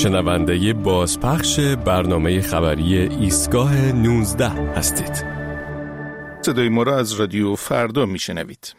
شنونده بازپخش برنامه خبری ایستگاه 19 هستید. صدای ما را از رادیو فردا میشنوید.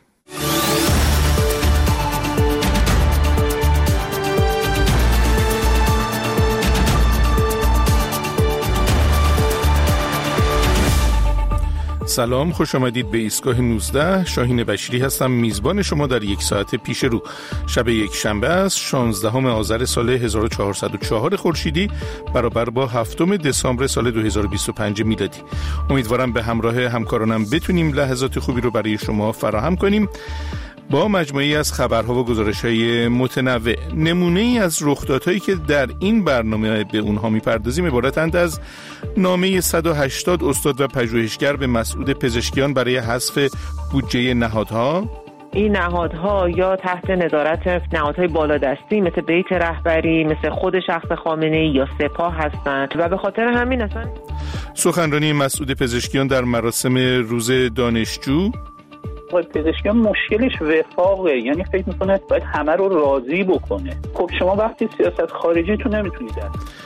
سلام، خوش آمدید به ایستگاه 19. شاهین بشیری هستم، میزبان شما در یک ساعت پیش رو. شب یک شنبه است، 16 آذر سال 1404 خورشیدی برابر با 7 دسامبر سال 2025 میلادی. امیدوارم به همراه همکارانم بتونیم لحظات خوبی رو برای شما فراهم کنیم با مجموعی از خبرها و گزارش‌های متنوع. نمونه‌ای از رخدادهایی که در این برنامه به اونها می‌پردازیم عبارتند از نامه 180 استاد و پژوهشگر به مسعود پزشکیان برای حذف بودجه نهادها. این نهادها یا تحت نظارت نهادهای بالادستی مثل بیت رهبری، مثل خود شخص خامنه‌ای یا سپاه هستند و به خاطر همین اصلا سخنرانی مسعود پزشکیان در مراسم روز دانشجو. پزشکیان مشکلش وفاقه، یعنی فکر میکنه باید همه رو راضی بکنه. خب شما وقتی سیاست خارجی تو نمیتونید.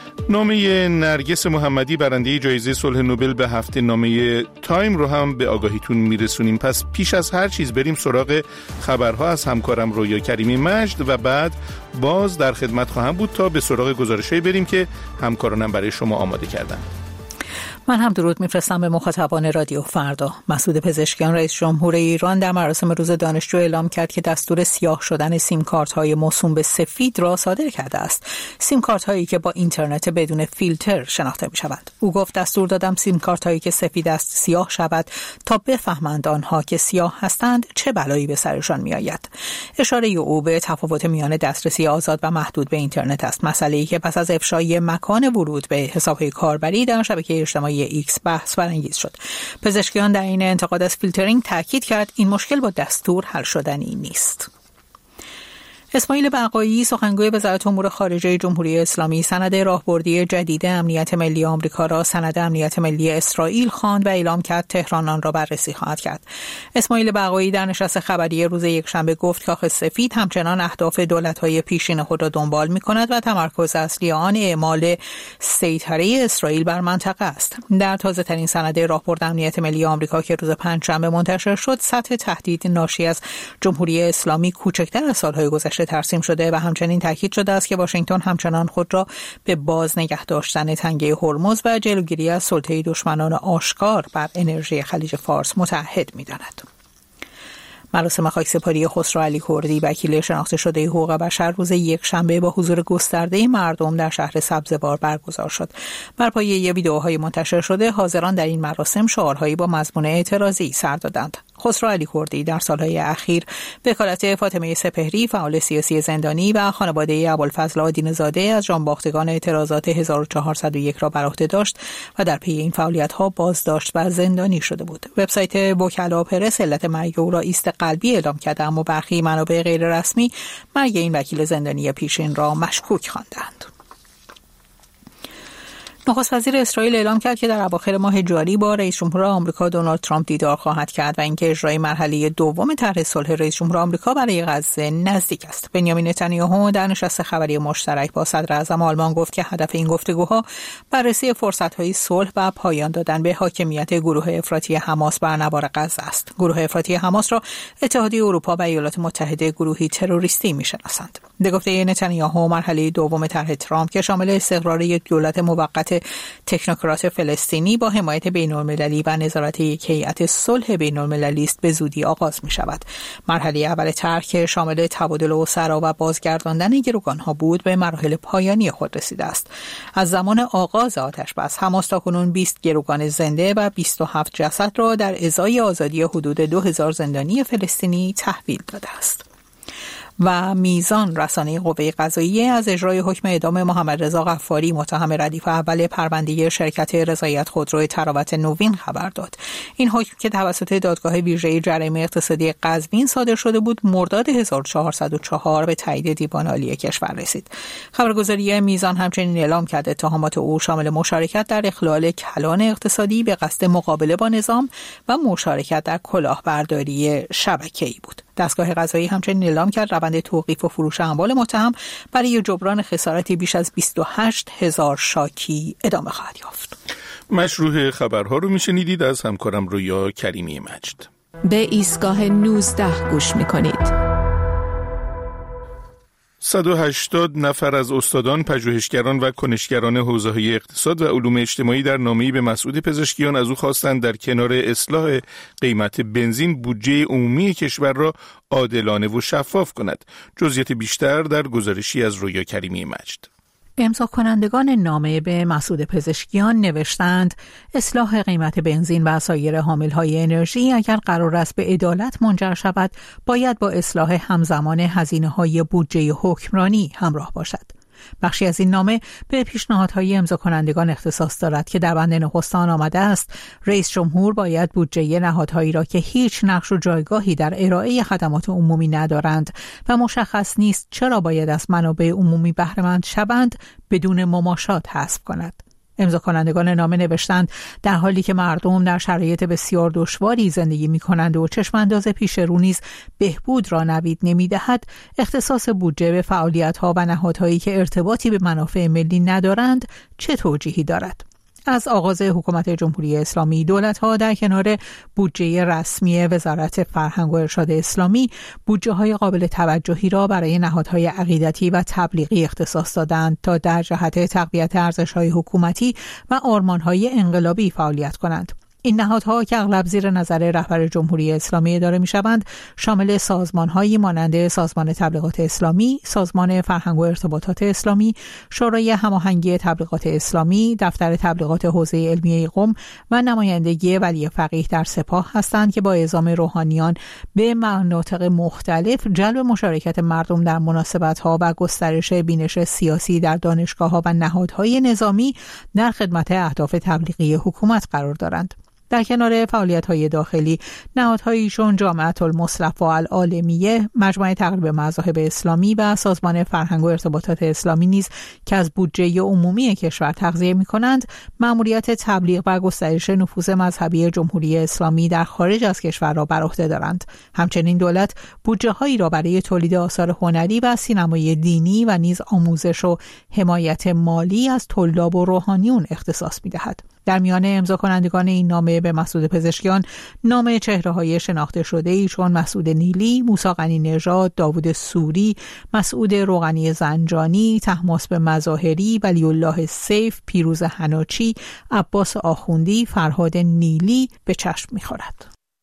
نامه نرگس محمدی برنده جایزه صلح نوبل به هفته نامه تایم رو هم به آگاهیتون میرسونیم. پس پیش از هر چیز بریم سراغ خبرها از همکارم رویا کریمی مجد و بعد باز در خدمت خواهم بود تا به سراغ گزارشایی بریم که همکارانم برای شما آماده کردن. من هم درود میفرستم به مخاطبان رادیو فردا. مسعود پزشکیان رئیس جمهور ایران در مراسم روز دانشجو اعلام کرد که دستور سیاه شدن سیم کارت های موسوم به سفید را صادر کرده است. سیم کارت هایی که با اینترنت بدون فیلتر شناخته می شوند. او گفت دستور دادم سیم کارت هایی که سفید است سیاه شود تا بفهمند آنها که سیاه هستند چه بلایی به سرشان می آید. اشاره او به تفاوت میان دسترسی آزاد و محدود به اینترنت است. مسئله‌ای که پس از افشای مکان ورود به حساب‌های کاربری در شبکه اجتماعی ایکس بحث برانگیز شد. پزشکیان در این انتقاد از فیلترینگ تاکید کرد این مشکل با دستور حل شدنی نیست. اسماعیل بقایی سخنگوی وزارت امور خارجه جمهوری اسلامی سند راهبردی جدید امنیت ملی آمریکا را سند امنیت ملی اسرائیل خواند و اعلام کرد تهران آن را بررسی خواهد کرد. اسماعیل بقایی در نشست خبری روز یکشنبه گفت کاخ سفید همچنان اهداف دولت‌های پیشین خود را دنبال می‌کند و تمرکز اصلی آن اعمال سیطره اسرائیل بر منطقه است. در تازه‌ترین سند راهبرد امنیت ملی آمریکا که روز پنجشنبه منتشر شد، سطح تهدید ناشی از جمهوری اسلامی کوچکتر از سال‌های گذشته ترسیم شده و همچنین تاکید شده است که واشنگتن همچنان خود را به باز نگه داشتن تنگه هرمز و جلوگیری از سلطه دشمنان آشکار بر انرژی خلیج فارس متعهد می‌داند. مراسم خاکسپاری خسرو علی کردی وکیل شناخته شده حقوق بشر روز یکشنبه با حضور گسترده مردم در شهر سبزوار برگزار شد. بر پایه ویدئوهای منتشر شده حاضران در این مراسم شعارهایی با مضمون اعتراضی سر دادند. خسرو علی کردی در سالهای اخیر به وکالت فاطمه سپهری فعال سیاسی زندانی و خانواده ابوالفضل آدین‌زاده از جانباختگان اعتراضات 1401 را بر عهده داشت و در پی این فعالیت‌ها بازداشت و زندانی شده بود. وبسایت وکلا پرس علت مرگ او را ایست قلبی اعلام کرده، اما برخی منابع غیر رسمی مرگ این وکیل زندانی پیشین را مشکوک خواندند. نخست وزیر اسرائیل اعلام کرد که در اواخر ماه جاری با رئیس جمهور آمریکا دونالد ترامپ دیدار خواهد کرد و اینکه اجرای مرحله دوم طرح صلح رئیس جمهور آمریکا برای غزه نزدیک است. بنیامین نتانیاهو در نشست خبری مشترک با صدر اعظم آلمان گفت که هدف این گفتگوها بررسی فرصت‌های صلح و پایان دادن به حاکمیت گروه افراطی حماس بر نوار غزه است. گروه افراطی حماس را اتحادیه اروپا و ایالات متحده گروهی تروریستی می‌شناسند. به گفته نتانیاهو مرحله دوم طرح ترامپ که شامل استقرار یک دولت موقت تکنوکرات فلسطینی با حمایت بین‌المللی و نظارت یک هیئت صلح بین‌المللی است به زودی آغاز می شود. مرحله اول طرح که شامل تبادل اسرا و بازگرداندن گروگان‌ها بود به مراحل پایانی خود رسیده است. از زمان آغاز آتش‌بس حماس تاکنون 20 گروگان زنده و 27 جسد را در ازای آزادی حدود 2000 زندانی فلسطینی تحویل داده است. و میزان رسانه قوه قضاییه از اجرای حکم اعدام محمد رضا غفاری متهم ردیف اول پرونده شرکت رضایت خودرو تراوت نوین خبر داد. این حکم که توسط دادگاه ویژه جرایم اقتصادی قزوین صادر شده بود مرداد 1404 به تایید دیوان عالی کشور رسید. خبرگزاری میزان همچنین اعلام کرد اتهامات او شامل مشارکت در اخلال کلان اقتصادی به قصد مقابله با نظام و مشارکت در کلاهبرداری شبکه‌ای بود. دستگاه قضایی همچنین اعلام کرد روند توقیف و فروش اموال متهم برای جبران خسارتی بیش از 28,000 شاکی ادامه خواهد یافت. مشروع خبرها رو میشنیدید از همکارم رویا کریمی مجد. به ایستگاه 19 گوش میکنید. 180 نفر از استادان، پژوهشگران و کنشگران حوزه‌های اقتصاد و علوم اجتماعی در نامه‌ای به مسعود پزشکیان از او خواستند در کنار اصلاح قیمت بنزین بودجه عمومی کشور را عادلانه و شفاف کند. جزئیات بیشتر در گزارشی از رویا کریمی مجد. امضا کنندگان نامه به مسعود پزشکیان نوشتند اصلاح قیمت بنزین و سایر حامل‌های انرژی اگر قرار است به عدالت منجر شود باید با اصلاح همزمان هزینه‌های بودجه حکمرانی همراه باشد. بخشی از این نامه به پیشنهادهای امضا کنندگان اختصاص دارد که در بند نخست آن آمده است رئیس جمهور باید بودجه نهادهایی را که هیچ نقش و جایگاهی در ارائه خدمات عمومی ندارند و مشخص نیست چرا باید از منابع عمومی بهره مند شوند بدون مماشات حذف کند. امضا کنندگان نامه نوشتند در حالی که مردم در شرایط بسیار دشواری زندگی می‌کنند و چشمانداز پیش رو نیز بهبود را نوید نمی‌دهد، اختصاص بودجه به فعالیت‌ها و نهادهایی که ارتباطی به منافع ملی ندارند چه توجیهی دارد؟ از آغاز حکومت جمهوری اسلامی دولت‌ها در کنار بودجه رسمی وزارت فرهنگ و ارشاد اسلامی بودجه‌های قابل توجهی را برای نهادهای عقیدتی و تبلیغی اختصاص دادند تا در جهت تقویت ارزش‌های حکومتی و آرمان‌های انقلابی فعالیت کنند. این نهادها که اغلب زیر نظر رهبر جمهوری اسلامی اداره می‌شوند شامل سازمان‌هایی مانند سازمان تبلیغات اسلامی، سازمان فرهنگ و ارتباطات اسلامی، شورای هماهنگی تبلیغات اسلامی، دفتر تبلیغات حوزه علمیه قم و نمایندگی ولی فقیه در سپاه هستند که با اعزام روحانیان به مناطق مختلف جلب مشارکت مردم در مناسبت‌ها و گسترش بینش سیاسی در دانشگاه‌ها و نهادهای نظامی در خدمت اهداف تبلیغی حکومت قرار دارند. در کنار فعالیت‌های داخلی، نهادهایشون جامعه المصلح العالمیه، مجمع تقریب مذاهب اسلامی و سازمان فرهنگ و ارتباطات اسلامی نیز که از بودجه عمومی کشور تغذیه می‌کنند، مأموریت تبلیغ و گسترش نفوذ مذهبی جمهوری اسلامی در خارج از کشور را بر عهده دارند. همچنین دولت بودجه‌هایی را برای تولید آثار هنری و سینمای دینی و نیز آموزش و حمایت مالی از طلاب و روحانیون اختصاص می‌دهد. در میان امضا کنندگان این نامه به مسعود پزشکیان نام چهره‌های شناخته شده ایشون مسعود نیلی، موسی غنی نژاد، داوود سوری، مسعود روغنی زنجانی، طهماسب مظاهری، ولی الله سیف، پیروز حناچی، عباس آخوندی، فرهاد نیلی به چشم می‌خورد.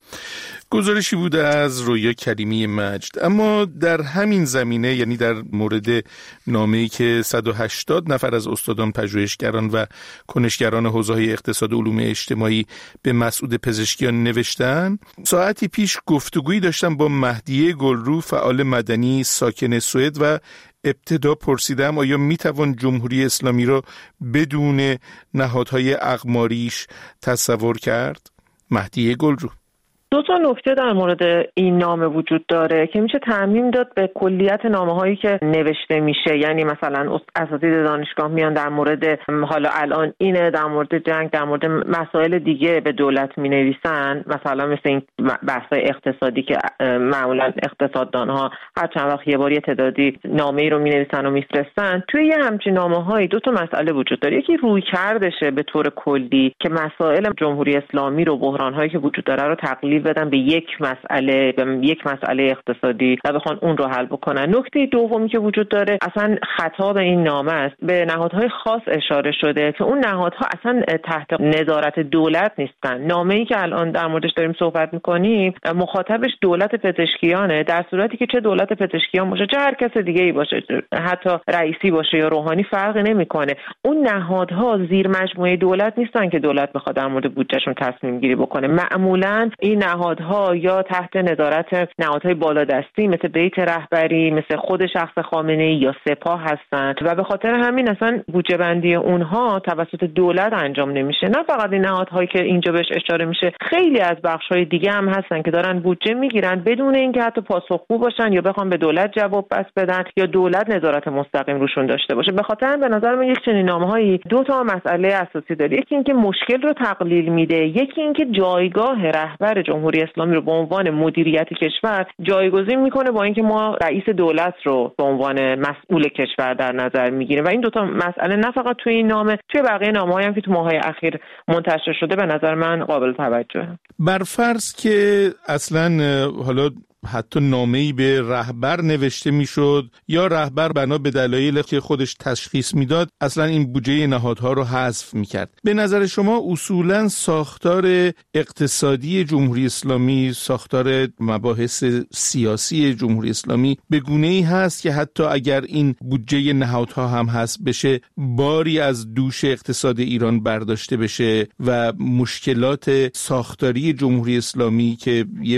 گزارشی بوده از رویا کریمی مجد. اما در همین زمینه، یعنی در مورد نامه‌ای که 180 نفر از استادان، پژوهشگران و کنشگران حوزه‌های اقتصاد و علوم اجتماعی به مسعود پزشکیان نوشتن، ساعتی پیش گفتگویی داشتم با مهدیه گلرو، فعال مدنی ساکن سوئد، و ابتدا پرسیدم آیا میتوان جمهوری اسلامی را بدون نهادهای اقماریش تصور کرد؟ مهدیه گلرو: دو تا نکته در مورد این نامه وجود داره که میشه تعمیم داد به کلیت نامه‌هایی که نوشته میشه. یعنی مثلا اساتید دانشگاه میان در مورد حالا الان اینه، در مورد جنگ، در مورد مسائل دیگه به دولت مینویسن، مثلا مثل این بحث‌های اقتصادی که معمولا اقتصاددان‌ها هر چند وقت یه بار یه تعدادی نامه‌ای رو مینویسن و میفرستن. توی یه همچین نامه‌هایی دو تا مسئله وجود داره. یکی رویکردشه به طور کلی که مسائل جمهوری اسلامی رو، بحران‌هایی که وجود داره رو تقلیل بدن به یک مسئله اقتصادی و بخوان اون رو حل بکنن. نکته دومی که وجود داره، اصلا خطاب این نامه است، به نهادهای خاص اشاره شده که اون نهادها اصلا تحت نظارت دولت نیستن. نامه‌ای که الان در موردش داریم صحبت می‌کنیم مخاطبش دولت پزشکیانه، در صورتی که چه دولت پزشکیان باشه چه هر کس دیگه‌ای باشه، حتی رئیسی باشه یا روحانی، فرقی نمی‌کنه. اون نهادها زیر مجموعه دولت نیستن که دولت بخواد در مورد بودجهشون تصمیم گیری بکنه. معمولاً این نهادها یا تحت نظارت نهادهای بالادستی مثل بیت رهبری، مثل خود شخص خامنه‌ای یا سپاه هستند و به خاطر همین اصلا بودجه بندی اونها توسط دولت انجام نمیشه. نه فقط این نهادهایی که اینجا بهش اشاره میشه، خیلی از بخش‌های دیگه هم هستن که دارن بودجه میگیرن بدون اینکه حتی پاسخگو باشن یا بخوام به دولت جواب پس بدن یا دولت نظارت مستقیم روشون داشته باشه. به خاطر به نظر من یک چنین نامه‌هایی دو تا مسئله اساسی داره. یکی اینکه مشکل رو تقلیل میده، یکی اینکه جایگاه رهبر جمهوری اسلامی رو به عنوان مدیریت کشور جایگزین میکنه با اینکه ما رئیس دولت رو به عنوان مسئول کشور در نظر میگیریم و این دوتا مسئله نه فقط توی این نامه، توی بقیه نامه‌هایی هم که تو ماه‌های اخیر منتشر شده به نظر من قابل توجهه. بر فرض که اصلا حالا حتی نامه‌ای به رهبر نوشته میشد یا رهبر بنا به دلایلی که خودش تشخیص میداد اصلا این بودجه نهادها رو حذف میکرد، به نظر شما اصولا ساختار اقتصادی جمهوری اسلامی، ساختار مباحث سیاسی جمهوری اسلامی به گونه‌ای هست که حتی اگر این بودجه نهادها هم حذف بشه باری از دوش اقتصاد ایران برداشته بشه و مشکلات ساختاری جمهوری اسلامی که یه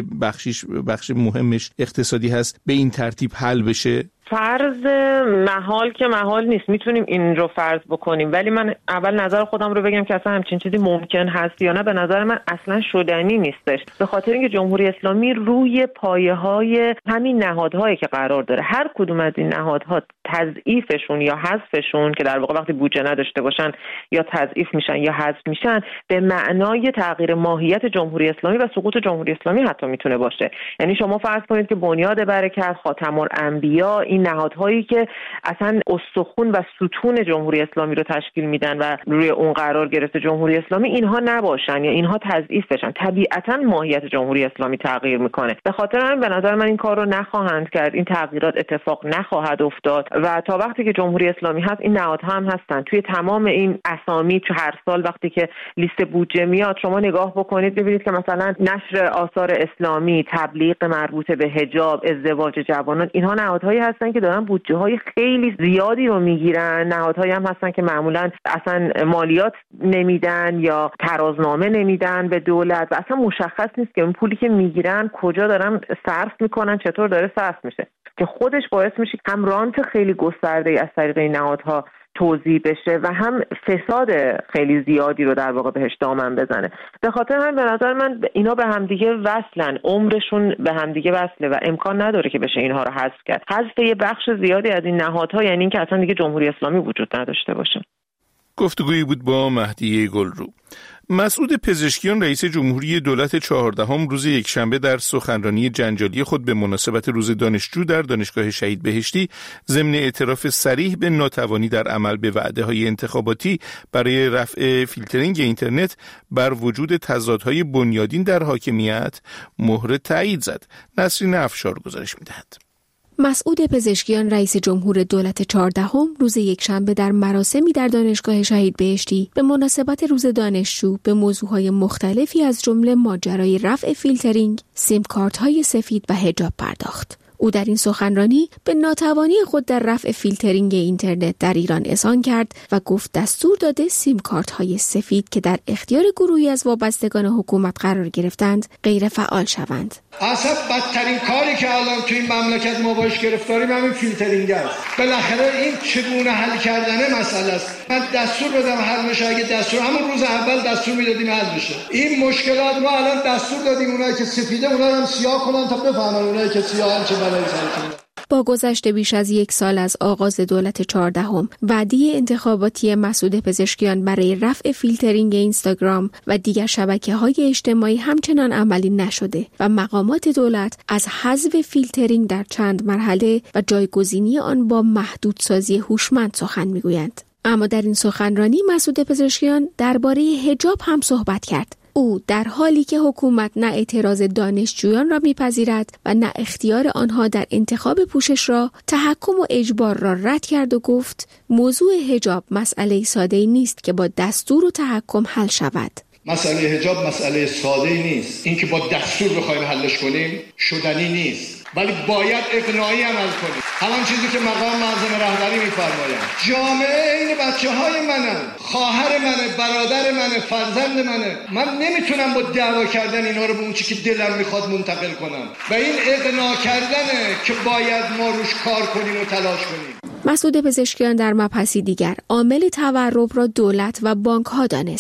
بخش مهمش اقتصادی هست به این ترتیب حل بشه؟ فرض محال که محال نیست، میتونیم این رو فرض بکنیم، ولی من اول نظر خودم رو بگم که اصلا همچین چیزی ممکن هست یا نه. به نظر من اصلا شدنی نیستش، به خاطر اینکه جمهوری اسلامی روی پایه‌های همین نهادهایی که قرار داره، هر کدوم از این نهادها تضعیفشون یا حذفشون که در واقع وقتی بودجه نداشته باشن یا تضعیف میشن یا حذف میشن به معنای تغییر ماهیت جمهوری اسلامی و سقوط جمهوری اسلامی حتی میتونه باشه. یعنی شما فرض کنید که بنیاد برکت، خاتم الانبیا، این نهادهایی که اصلا استخوان و ستون جمهوری اسلامی رو تشکیل میدن و روی اون قرار گرفته جمهوری اسلامی، اینها نباشن یا اینها تضعیف بشن، طبیعتا ماهیت جمهوری اسلامی تغییر میکنه. به خاطر همین به نظر من این کار رو نخواهند کرد، این تغییرات اتفاق نخواهد افتاد و تا وقتی که جمهوری اسلامی هست این نهادها هم هستن. توی تمام این اسامی تو هر سال وقتی که لیست بودجه میاد شما نگاه بکنید ببینید که مثلا نشر آثار اسلامی، تبلیغ مربوط به حجاب، ازدواج جوانان، اینها نهادهایی هستن که دارن بودجه های خیلی زیادی رو میگیرن. نهادهایی هم هستن که معمولا اصلا مالیات نمیدن یا ترازنامه نمیدن به دولت و اصلا مشخص نیست که اون پولی که میگیرن کجا دارن صرف میکنن، چطور داره صرف میشه، که خودش باعث میشه هم رانت خیلی گسترده از طریق این نهادها توزیع بشه و هم فساد خیلی زیادی رو در واقع بهش دامن بزنه. به خاطر همین به نظر من اینا به همدیگه وصلن، عمرشون به همدیگه وصله و امکان نداره که بشه اینها رو حذف کرد. حذف یه بخش زیادی از این نهادها یعنی اینکه اصلا دیگه جمهوری اسلامی وجود نداشته باشه. گفتگویی بود با مهدیه گلرو. مسعود پزشکیان رئیس جمهوری دولت 14 روز یکشنبه در سخنرانی جنجالی خود به مناسبت روز دانشجو در دانشگاه شهید بهشتی ضمن اعتراف صریح به ناتوانی در عمل به وعده‌های انتخاباتی برای رفع فیلترینگ اینترنت بر وجود تضادهای بنیادین در حاکمیت مهر تایید زد. نسرین افشار گزارش می‌دهد. مسعود پزشکیان رئیس جمهور دولت 14 روز یکشنبه در مراسمی در دانشگاه شهید بهشتی به مناسبت روز دانشجو به موضوعهای مختلفی از جمله ماجرای رفع فیلترینگ، سیم کارت‌های سفید و حجاب پرداخت. او در این سخنرانی به ناتوانی خود در رفع فیلترینگ اینترنت در ایران اذعان کرد و گفت دستور داده سیم کارت‌های سفید که در اختیار گروهی از وابستگان حکومت قرار گرفتند غیر فعال شوند. اصلا بدترین کاری که الان تو این مملکت ما باش گرفتاریم همین فیلترینگ است. بالاخره این چگونه حل کردن مسئله است. من دستور بدم حل بشه، اگه دستور همون روز اول دستور میدادیم حل بشه. این مشکلات ما الان دستور دادیم اونایی که سفیده اونا هم سیاه کنن تا بفهمن اونایی که سیاه چه بلایی سرشون. با گذشت بیش از یک سال از آغاز دولت 14 وعده انتخاباتی مسعود پزشکیان برای رفع فیلترینگ اینستاگرام و دیگر شبکه‌های اجتماعی همچنان عملی نشده و مقامات دولت از حذف فیلترینگ در چند مرحله و جایگزینی آن با محدودسازی هوشمند سخن میگویند. اما در این سخنرانی مسعود پزشکیان درباره حجاب هم صحبت کرد. او در حالی که حکومت نه اعتراض دانشجویان را میپذیرد و نه اختیار آنها در انتخاب پوشش را، تحکم و اجبار را رد کرد و گفت موضوع حجاب مسئله ساده‌ای نیست که با دستور و تحکم حل شود. مسئله حجاب مسئله ساده‌ای نیست. اینکه با دستور بخوایم حلش کنیم شدنی نیست، ولی باید اقناعی عمل کنیم. همان چیزی که مقام معظم رهبری می‌فرمایند. جامعه این بچه‌های منه، خواهر منه، برادر منه، فرزند منه. من نمیتونم با دعوا کردن اینا رو به اون چیزی که دلم میخواد منتقل کنم و این اقناع کردنه که باید ما روش کار کنیم و تلاش کنیم. مسعود پزشکیان در مبحثی دیگر عامل تورم را دولت و بانک‌ها دانست.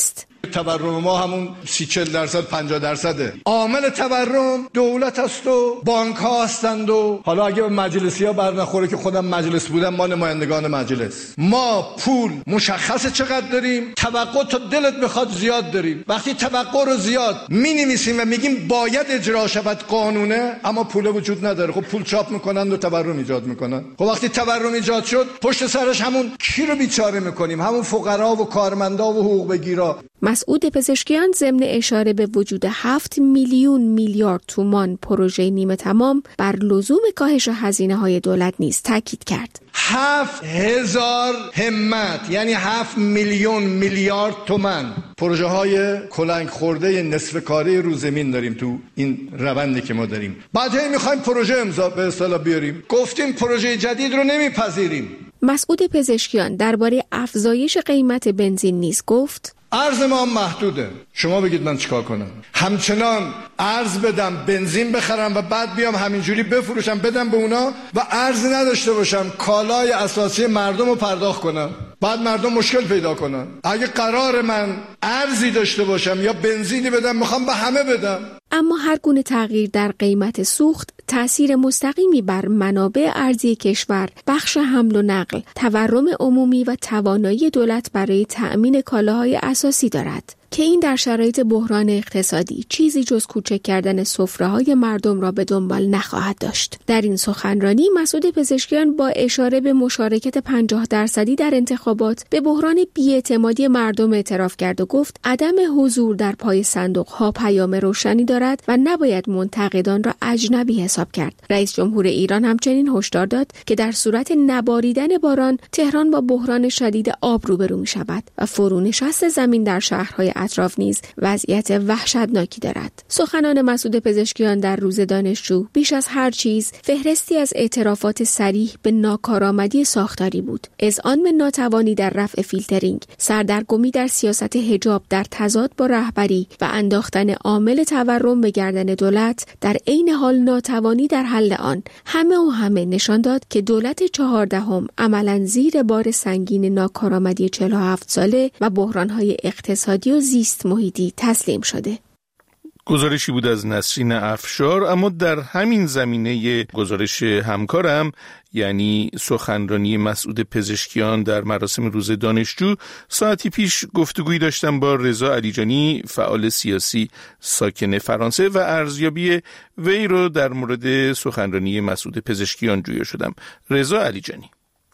تورم ما همون 30-40%، 50%. عامل تورم دولت است و بانک ها هستند و حالا اگه به مجلسی ها برنخوره که خودم مجلس بودم، ما نمایندگان مجلس، ما پول مشخصه چقدر داریم، توقع تا دلت بخواد زیاد داریم. وقتی توقع رو زیاد می‌نویسیم و میگیم باید اجرا شود قانونه، اما پول وجود نداره. خب پول چاپ میکنن و تورم ایجاد میکنن. خب وقتی تورم ایجاد شد، پشت سرش همون کی رو بیچاره میکنیم؟ همون فقرا و کارمندا و حقوق بگیرا. مسعود پزشکیان ضمن اشاره به وجود 7 میلیون میلیارد تومان پروژه نیمه تمام بر لزوم کاهش هزینه‌های دولت نیز تاکید کرد. 7000 همت، یعنی 7 میلیون میلیارد تومان پروژه های کلنگ خورده نصف کاره رو زمین داریم تو این روندی که ما داریم. بعد میخوایم پروژه امضا به اصطلاح بیاریم. گفتیم پروژه جدید رو نمیپذیریم. مسعود پزشکیان درباره افزایش قیمت بنزین نیز گفت: ارز ما محدوده. شما بگید من چیکار کنم؟ همچنان ارز بدم بنزین بخرم و بعد بیام همینجوری بفروشم بدم به اونا و ارز نداشته باشم کالای اساسی مردم رو پرداخت کنم، بعد مردم مشکل پیدا کنن؟ اگه قرار من ارزی داشته باشم یا بنزینی بدم، میخوام به همه بدم. اما هر گونه تغییر در قیمت سوخت تأثیر مستقیمی بر منابع ارزی کشور، بخش حمل و نقل، تورم عمومی و توانایی دولت برای تأمین کالاهای اساسی دارد که این در شرایط بحران اقتصادی چیزی جز کوچک کردن سفره‌های مردم را به دنبال نخواهد داشت. در این سخنرانی مسعود پزشکیان با اشاره به مشارکت 50% در انتخابات به بحران بی‌اعتمادی مردم اعتراف کرد و گفت عدم حضور در پای صندوق‌ها پیام روشنی دارد و نباید منتقدان را اجنبی حساب کرد. رئیس جمهور ایران همچنین هشدار داد که در صورت نباریدن باران تهران با بحران شدید آب روبرو می‌شود و فرونشست زمین در شهرهای اطراف نیز وضعیت وحشتناکی دارد. سخنان مسعود پزشکیان در روز دانشجو بیش از هر چیز فهرستی از اعترافات صریح به ناکارآمدی ساختاری بود. اذعان به ناتوانی در رفع فیلترینگ، سردرگمی در سیاست حجاب در تضاد با رهبری و انداختن عامل تورم به گردن دولت، در عین حال ناتوانی در حل آن، همه نشان داد که دولت 14 عملاً زیر بار سنگین ناکارآمدی 47 ساله و بحران‌های اقتصادی و زیست محیطی تسلیم شده. گزارشی بود از نسرین افشار. اما در همین زمینه گزارش همکارم، یعنی سخنرانی مسعود پزشکیان در مراسم روز دانشجو، ساعتی پیش گفتگویی داشتم با رضا علیجانی، فعال سیاسی ساکن فرانسه، و ارزیابی وی رو در مورد سخنرانی مسعود پزشکیان جویا شدم. رضا علیجانی: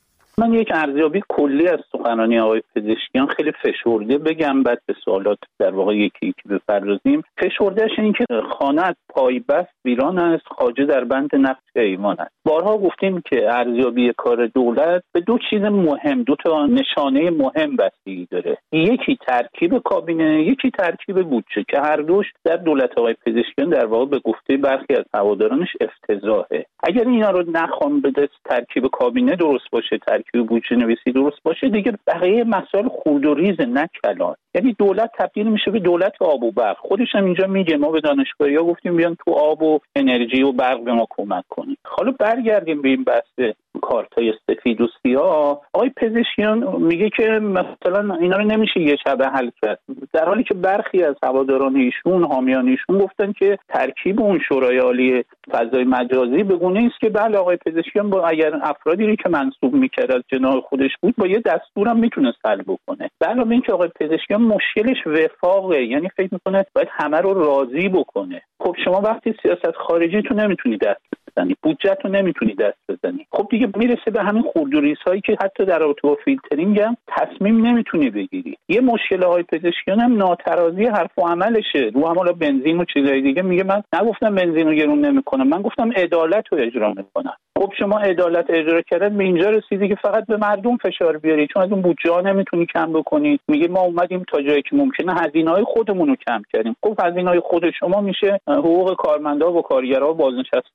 من یک ارزیابی کلی از سخنرانی آقای پزشکیان خیلی فشرده بگم، بعد به سوالات در واقع یکی یکی بپردازیم. فشردهش این که خانه پایبست ویران است، خواجه در بند نقش ایمان است. بارها گفتیم که ارزیابی کار دولت به دو چیز مهم، دو تا نشانه مهم بستگی داره. یکی ترکیب کابینه، یکی ترکیب بودجه، که هر دوش در دولت آقای پزشکیان در واقع به گفته برخی از هوادارانش افتضاحه. اگر اینا رو نخوام بده، ترکیب کابینه درست باشه، ترکیب بودجه نویسی درست باشه، دیگه بقیه مسائل خرد و ریز نه کلان. یعنی دولت تبدیل میشه به دولت آب و برق. خودش هم اینجا میگه ما به دانشگاهی‌ها گفتیم بیان تو آب و انرژی و برق به ما کمک کنید. حالا برگردیم به این بحث کارتای سفید و سیاه. آقای پزشکیان میگه که مثلا اینا رو نمیشه یه شبه حل کرد، در حالی که برخی از هواداران ایشون، حامیان ایشون گفتن که ترکیب اون شورای عالی فضای مجازی به گونه است که بله آقای پزشکیان با اگر افرادی رو که منصوب میکرد از جناح خودش بود با یه دستورم میتونست حل بکنه. علاوه این که آقای پزشکیان مشکلش وفاقه، یعنی فکر میکنه باید همه رو راضی بکنه. خب شما وقتی سیاست خارجی تو نمیتونی دست بزنی، بودجه تو نمیتونی دست بزنی، خب دیگه میرسه به همین خرد و ریزهایی که حتی در رابطه با فیلترینگ هم تصمیم نمیتونی بگیری. یه مشکل های پزشکیان هم ناترازی حرف و عملشه. رو هم حالا بنزین و چیزای دیگه میگه من نگفتم بنزین رو گرون نمیکنم، من گفتم عدالت رو اجرا میکنم. خب شما عدالت اجرا کردن به اینجا رسیدی که فقط به مردم فشار بیاری، چون از اون بودجه ها نمیتونی کم بکنی. میگه ما اومدیم تا جایی که ممکنه هزینه‌های خودمون رو کم کردیم. خب هزینه‌های خود شما میشه حقوق کارمندا و کارگرها و بازنشسته‌ها و اینا.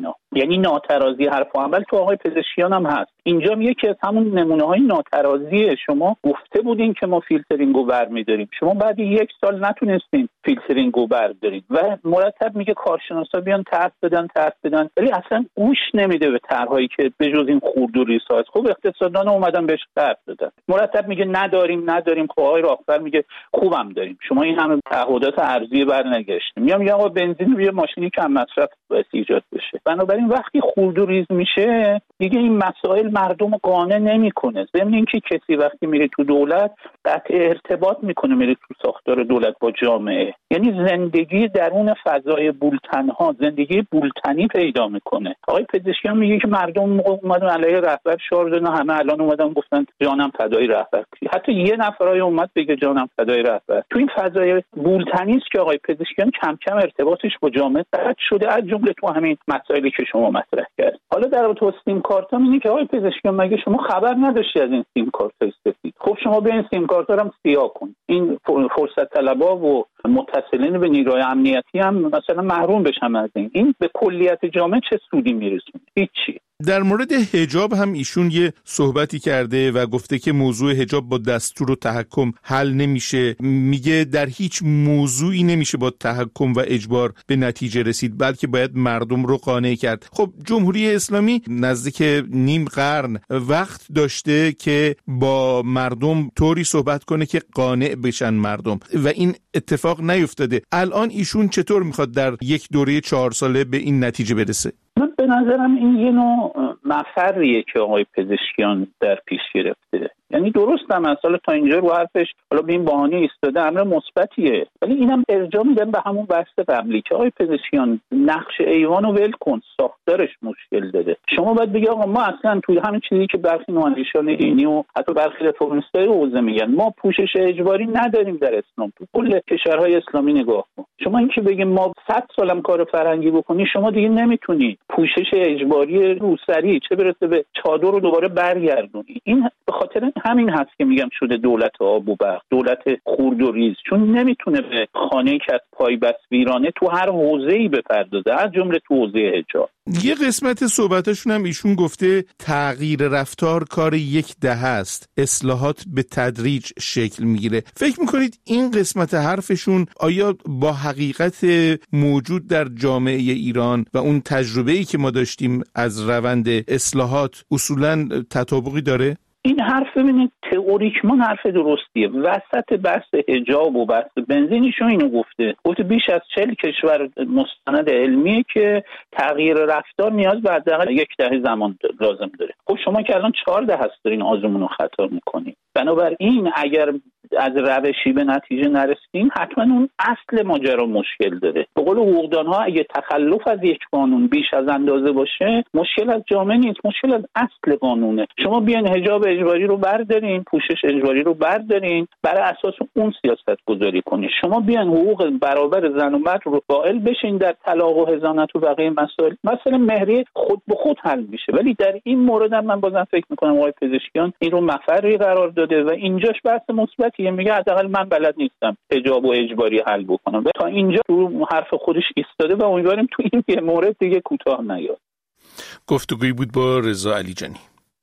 اینا. یعنی ناترازی حرف و عمل تو آقای پزشکیان هم هست. اینجا یکی از همون نمونه‌های ناترازی شما گفته بودین که ما فیلترینگو برمی‌داریم، شما بعد 1 سال نتونستین فیلترینگو بردارید و مرتب میگه کارشناسا بیان طرح بدن ولی اصلا گوش نمیده به طرحایی که به جز این خورد و ریزها است. خب اقتصاددان اومدن بهش طرح دادن، مرتب میگه نداریم. خب آقای راهبر میگه خوبم داریم. شما این همه تعهدات ارضی برنگشتید. میگم آقا بنزین روی ماشینی کم مصرف باید ایجاد بشه. بنابراین وقتی خورد و ریز میشه دیگه این مسائل مردم رو قانع نمیکنه. ضمن اینکه کسی وقتی میره تو دولت قطع ارتباط میکنه، میره تو ساختار دولت با جامعه، یعنی زندگی درون فضای بولتنها، زندگی بولتنی پیدا میکنه. آقای پزشکیان میگه که مردم اومدن علیه رهبر شعار دادن، همه الان اومدن گفتن جانم فدای رهبر. حتی یه نفرای اومد بگه جانم فدای رهبر. تو این فضای بولتنی است که آقای پزشکیان کم کم ارتباطش با جامعه قطع شده، از جمله تو همین مسائلی که شما مطرح کردید. حالا در رابطه با سیم کارت میگه که آقای پزشکیان مگه شما خبر نداشتی از این سیم کارت سفید؟ خب شما به این سیم کارت هم سیاه کن. این فرصت طلبا و متصلین به نیروی امنیتی هم مثلا محروم بشن از این به کلیت جامعه چه سودی میرسونه؟ هیچی. در مورد حجاب هم ایشون یه صحبتی کرده و گفته که موضوع حجاب با دستور و تحکم حل نمیشه. میگه در هیچ موضوعی نمیشه با تحکم و اجبار به نتیجه رسید، بلکه باید مردم رو قانع کرد. خب جمهوری اسلامی نزدیک نیم قرن وقت داشته که با مردم طوری صحبت کنه که قانع بشن مردم و این اتفاق نیفتاده. الان ایشون چطور میخواد در یک دوره 4 ساله به این نتیجه برسه؟ من به نظرم این یه نوع مفریه که آقای پزشکیان در پیش گرفته. یعنی درست هم حالا تا اینجا رو حرفش حالا به این بهانه ایستاده، امر مثبتیه، ولی اینم ارجاع میدن به همون بحث قبلی که آقای پزشکیان نقش ایوانو ول کن، ساختارش مشکل داره. شما باید بگی آقا ما اصلا توی همین چیزی که برخی نواندیشان دینی و حتی برخی رفرنس‌های حوزه میگن ما پوشش اجباری نداریم در اسلام. تو کل کشورهای اسلامی نگاه کن. شما این که بگیم ما 100 سالم کار فرهنگی بکنی، شما دیگه نمیتونی پوشش اجباری روسری چه برسه به چادر رو دوباره برگردونی. این به خاطر همین هست که میگم شده دولت آب و برق، دولت خورد و ریز، چون نمیتونه به خانه‌ای که از پای بس ویرانه تو هر حوزه‌ای بپردازه، از جمله تو حوزه حجاب. یه قسمت صحبتاشون هم ایشون گفته تغییر رفتار کار یک دهه است، اصلاحات به تدریج شکل میگیره. فکر میکنید این قسمت حرفشون آیا با حقیقت موجود در جامعه ایران و اون تجربه‌ای که ما داشتیم از روند اصلاحات اصولاً تطابقی داره؟ این حرف ببینید تئوریکمان حرف درستیه. وسط بحث حجاب و بحث بنزینیشون اینو گفته بیش از 40 کشور مستند علمیه که تغییر رفتار نیاز به حداقل 1 دهه زمان لازم داره. خب شما که الان 4 دهه است دارین آزمون رو خطا میکنین. بنابراین اگر از روشی به نتیجه نرسیم حتما اون اصل ماجرا مشکل داره. به قول حقوقدان‌ها اگه تخلف از یک قانون بیش از اندازه باشه مشکل از جامعه نیست، مشکل از اصل قانونه. شما بیاین حجاب اجباری رو بردارین، پوشش اجباری رو بردارین، برای اساس اون سیاست گذاری کنین. شما بیاین حقوق برابر زن و مرد رو قائل بشین در طلاق و حضانت و بقیه مسائل. مثلا مهریه خود به خود حل میشه. ولی در این مورد هم من بازم فکر می‌کنم آقای پزشکیان این رو مفری قرار داده و اینجاش بحث مثبتیه. میگه حداقل من بلد نیستم حجاب و اجباری حل بکنم. و تا اینجا رو حرف خودش ایستاده و امیدواریم تو این یه مورد دیگه کوتاه نیاد. گفتگویی بود با رضا علیجانی.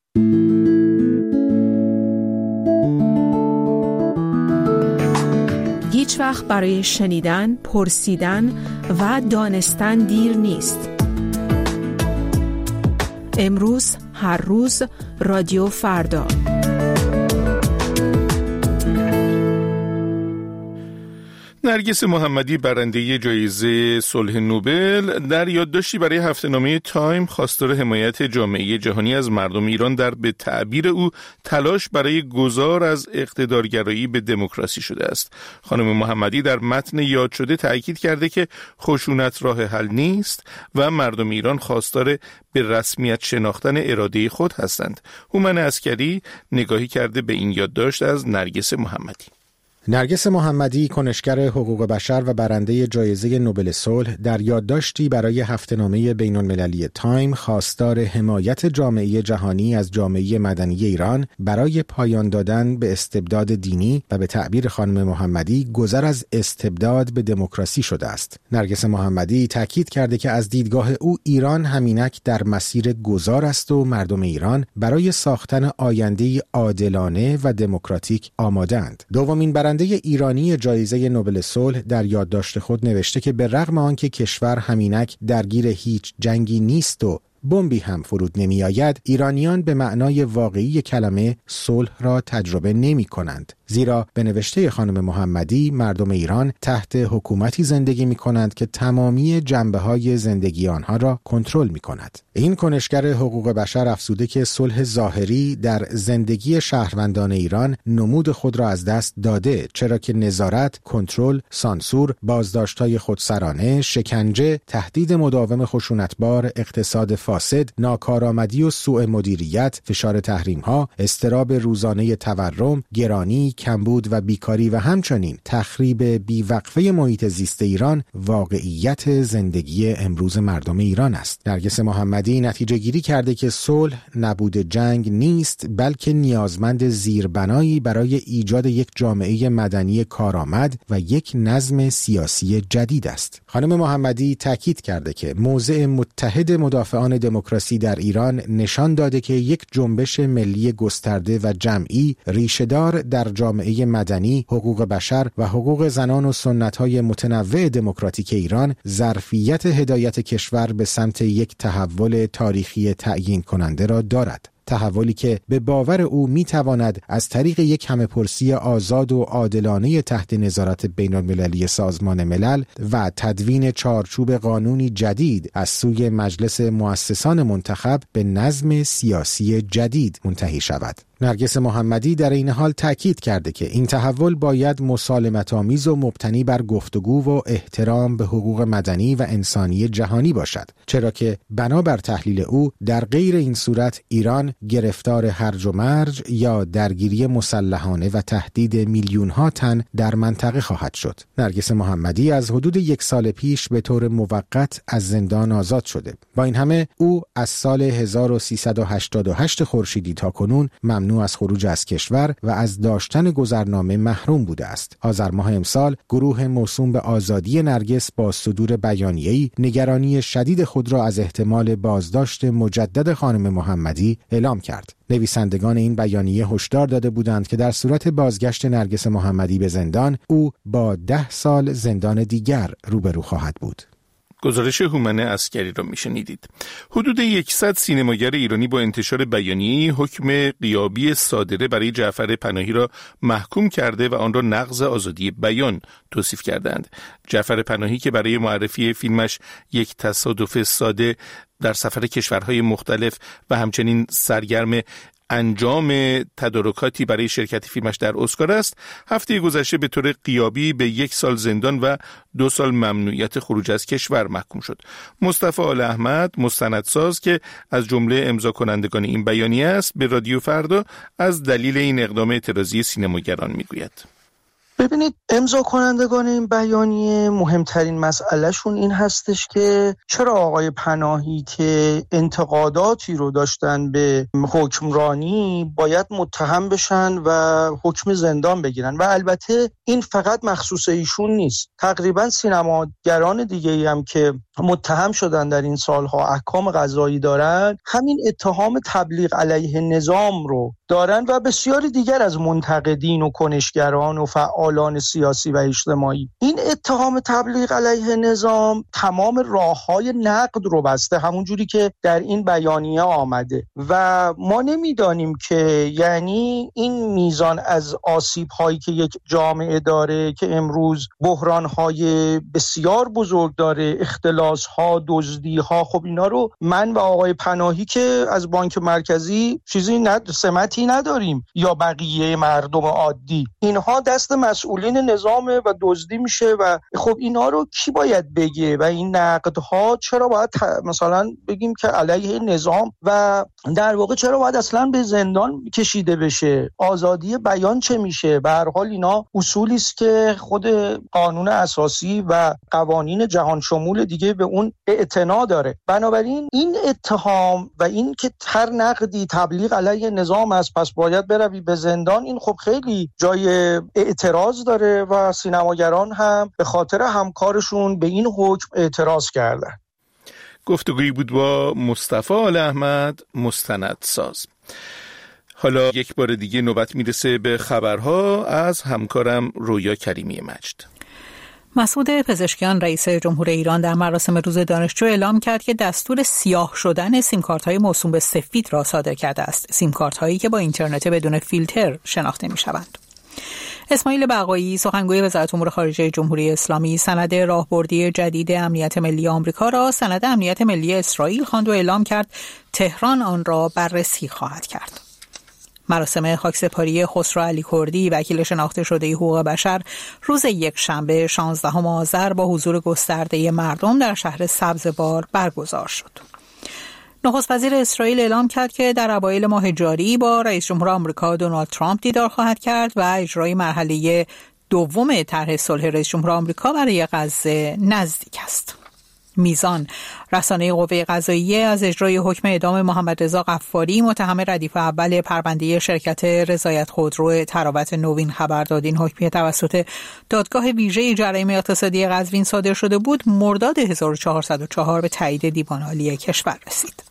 هیچ وقت برای شنیدن، پرسیدن و دانستن دیر نیست. امروز، هر روز، رادیو فردا. نرگس محمدی برنده جایزه صلح نوبل در یادداشتی برای هفته‌نامه تایم خواستار حمایت جامعه جهانی از مردم ایران در به تعبیر او تلاش برای گذار از اقتدارگرایی به دموکراسی شده است. خانم محمدی در متن یاد شده تأکید کرده که خشونت راه حل نیست و مردم ایران خواستار به رسمیت شناختن اراده خود هستند. هومن عسکری نگاهی کرده به این یادداشت از نرگس محمدی. نرگس محمدی، کنشگر حقوق بشر و برنده جایزه نوبل صلح، در یادداشتی برای هفته‌نامه بین‌المللی تایم خواستار حمایت جامعه جهانی از جامعه مدنی ایران برای پایان دادن به استبداد دینی و به تعبیر خانم محمدی گذر از استبداد به دموکراسی شده است. نرگس محمدی تاکید کرده که از دیدگاه او ایران همینک در مسیر گذار است و مردم ایران برای ساختن آینده‌ای عادلانه و دموکراتیک آماده‌اند. دومین برنده ایرانی جایزه نوبل صلح در یادداشت خود نوشته که به رغم آنکه کشور همینک درگیر هیچ جنگی نیست و بمبی هم فرود نمی آید، ایرانیان به معنای واقعی کلمه صلح را تجربه نمی کنند. زیرا به نوشته خانم محمدی مردم ایران تحت حکومتی زندگی می کنند که تمامی جنبه‌های زندگی آنها را کنترل می کند. این کنشگر حقوق بشر افزوده که صلح ظاهری در زندگی شهروندان ایران نمود خود را از دست داده، چرا که نظارت، کنترل، سانسور، بازداشت‌های خودسرانه، شکنجه، تهدید مداوم خشونتبار، اقتصاد فاسد، ناکارآمدی و سوء مدیریت، فشار تحریم‌ها، اضطراب روزانه تورم، گرانی، کمبود و بیکاری و همچنین تخریب بیوقفه محیط زیست ایران واقعیت زندگی امروز مردم ایران است. نرگس محمدی نتیجه گیری کرده که صلح نبود جنگ نیست، بلکه نیازمند زیربنایی برای ایجاد یک جامعه مدنی کارآمد و یک نظم سیاسی جدید است. خانم محمدی تاکید کرده که موضع متحد مدافعان دموکراسی در ایران نشان داده که یک جنبش ملی گسترده و جمعی ریشه‌دار در جامعه مدنی، حقوق بشر و حقوق زنان و سنت‌های متنوع دموکراتیک ایران ظرفیت هدایت کشور به سمت یک تحول تاریخی تعیین کننده را دارد. تحولی که به باور او میتواند از طریق یک همه‌پرسی آزاد و عادلانه تحت نظارت بین‌المللی سازمان ملل و تدوین چارچوب قانونی جدید از سوی مجلس مؤسسان منتخب به نظم سیاسی جدید منتهی شود. نرگس محمدی در این حال تاکید کرده که این تحول باید مسالمت‌آمیز و مبتنی بر گفتگو و احترام به حقوق مدنی و انسانی جهانی باشد، چرا که بنابر تحلیل او در غیر این صورت ایران گرفتار هرج و مرج یا درگیری مسلحانه و تهدید میلیون‌ها تن در منطقه خواهد شد. نرگس محمدی از حدود 1 سال پیش به طور موقت از زندان آزاد شده. با این همه او از سال 1388 خورشیدی تا کنون ممنوع از خروج از کشور و از داشتن گذرنامه محروم بوده است. آذر ماه امسال گروه موسوم به آزادی نرگس با صدور بیانیه‌ای نگرانی شدید خود را از احتمال بازداشت مجدد خانم محمدی اعلام کرد. نویسندگان این بیانیه هشدار داده بودند که در صورت بازگشت نرگس محمدی به زندان، او با 10 سال زندان دیگر روبرو خواهد بود. گزارش هومن عسکری را میشنیدید. حدود 100 سینماگر ایرانی با انتشار بیانیه‌ای حکم غیابی صادره برای جعفر پناهی را محکوم کرده و آن را نقض آزادی بیان توصیف کردند. جعفر پناهی که برای معرفی فیلمش یک تصادف ساده در سفر کشورهای مختلف و همچنین سرگرم انجام تدارکاتی برای شرکت فیلمش در اسکار است، هفته گذشته به طور غیابی به 1 سال زندان و 2 سال ممنوعیت خروج از کشور محکوم شد. مصطفی آل احمد، مستندساز که از جمله امضا کنندگان این بیانیه است، به رادیو فردا از دلیل این اقدام اعتراضی سینماگران میگوید. ببینید، امضا کنندگان این بیانیه مهمترین مسئلهشون این هستش که چرا آقای پناهی که انتقاداتی رو داشتن به حکمرانی باید متهم بشن و حکم زندان بگیرن. و البته این فقط مخصوص ایشون نیست. تقریبا سینماگران دیگه‌ای هم که متهم شدن در این سالها احکام قضایی دارن، همین اتهام تبلیغ علیه نظام رو دارن و بسیاری دیگر از منتقدین و کنشگران و فعالان سیاسی و اجتماعی. این اتهام تبلیغ علیه نظام تمام راه‌های نقد رو بسته، همون جوری که در این بیانیه آمده، و ما نمیدانیم که یعنی این میزان از آسیب‌هایی که یک جامعه داره که امروز بحران‌های بسیار بزرگ داره، اختلاس‌ها، دزدی‌ها، خب اینا رو من و آقای پناهی که از بانک مرکزی چیزی سمتی نداریم یا بقیه مردم عادی، اینها دست مسئولین نظامه و دزدی میشه و خب اینا رو کی باید بگه و این نقدها چرا باید مثلا بگیم که علیه نظام و در واقع چرا باید اصلا به زندان کشیده بشه؟ آزادی بیان چه میشه؟ به هر حال اینا اصولی است که خود قانون اساسی و قوانین جهان شمول دیگه به اون اعتنا داره. بنابراین این اتهام و این که هر نقدی تبلیغ علیه نظام است پس باید بروی به زندان، این خب خیلی جای اعتراض داره و سینماگران هم به خاطر همکارشون به این حکم اعتراض کردن. گفتگویی بود با مصطفی آل احمد، مستندساز. حالا یک بار دیگه نوبت میرسه به خبرها از همکارم رویا کریمی مجد. مسعود پزشکیان رئیس جمهوری ایران در مراسم روز دانشجو اعلام کرد که دستور سیاه شدن سیم‌کارت‌های موسوم به سفید را صادر کرده است. سیم‌کارت‌هایی که با اینترنت بدون فیلتر شناخته می‌شوند. اسماعیل بقایی سخنگوی وزارت امور خارجه جمهوری اسلامی سند راهبردی جدید امنیت ملی آمریکا را سند امنیت ملی اسرائیل خواند و اعلام کرد تهران آن را بررسی خواهد کرد. مراسم خاکسپاری خسرو علی کردی وکیل شناخته شده حقوق بشر روز یکشنبه 16 آذر با حضور گسترده مردم در شهر سبزوار برگزار شد. نخست وزیر اسرائیل اعلام کرد که در اوایل ماه جاری با رئیس جمهور آمریکا دونالد ترامپ دیدار خواهد کرد و اجرای مرحله دوم طرح صلح رئیس جمهور آمریکا برای غزه نزدیک است. میزان رسانه قوه قضاییه از اجرای حکم اعدام محمد رضا غفاری متهم ردیف اول پرونده شرکت رضایت خودرو تراوت نوین خبر داد. این حکم توسط دادگاه ویژه جرایم اقتصادی قزوین صادر شده بود. مرداد 1404 به تایید دیوان عالی کشور رسید.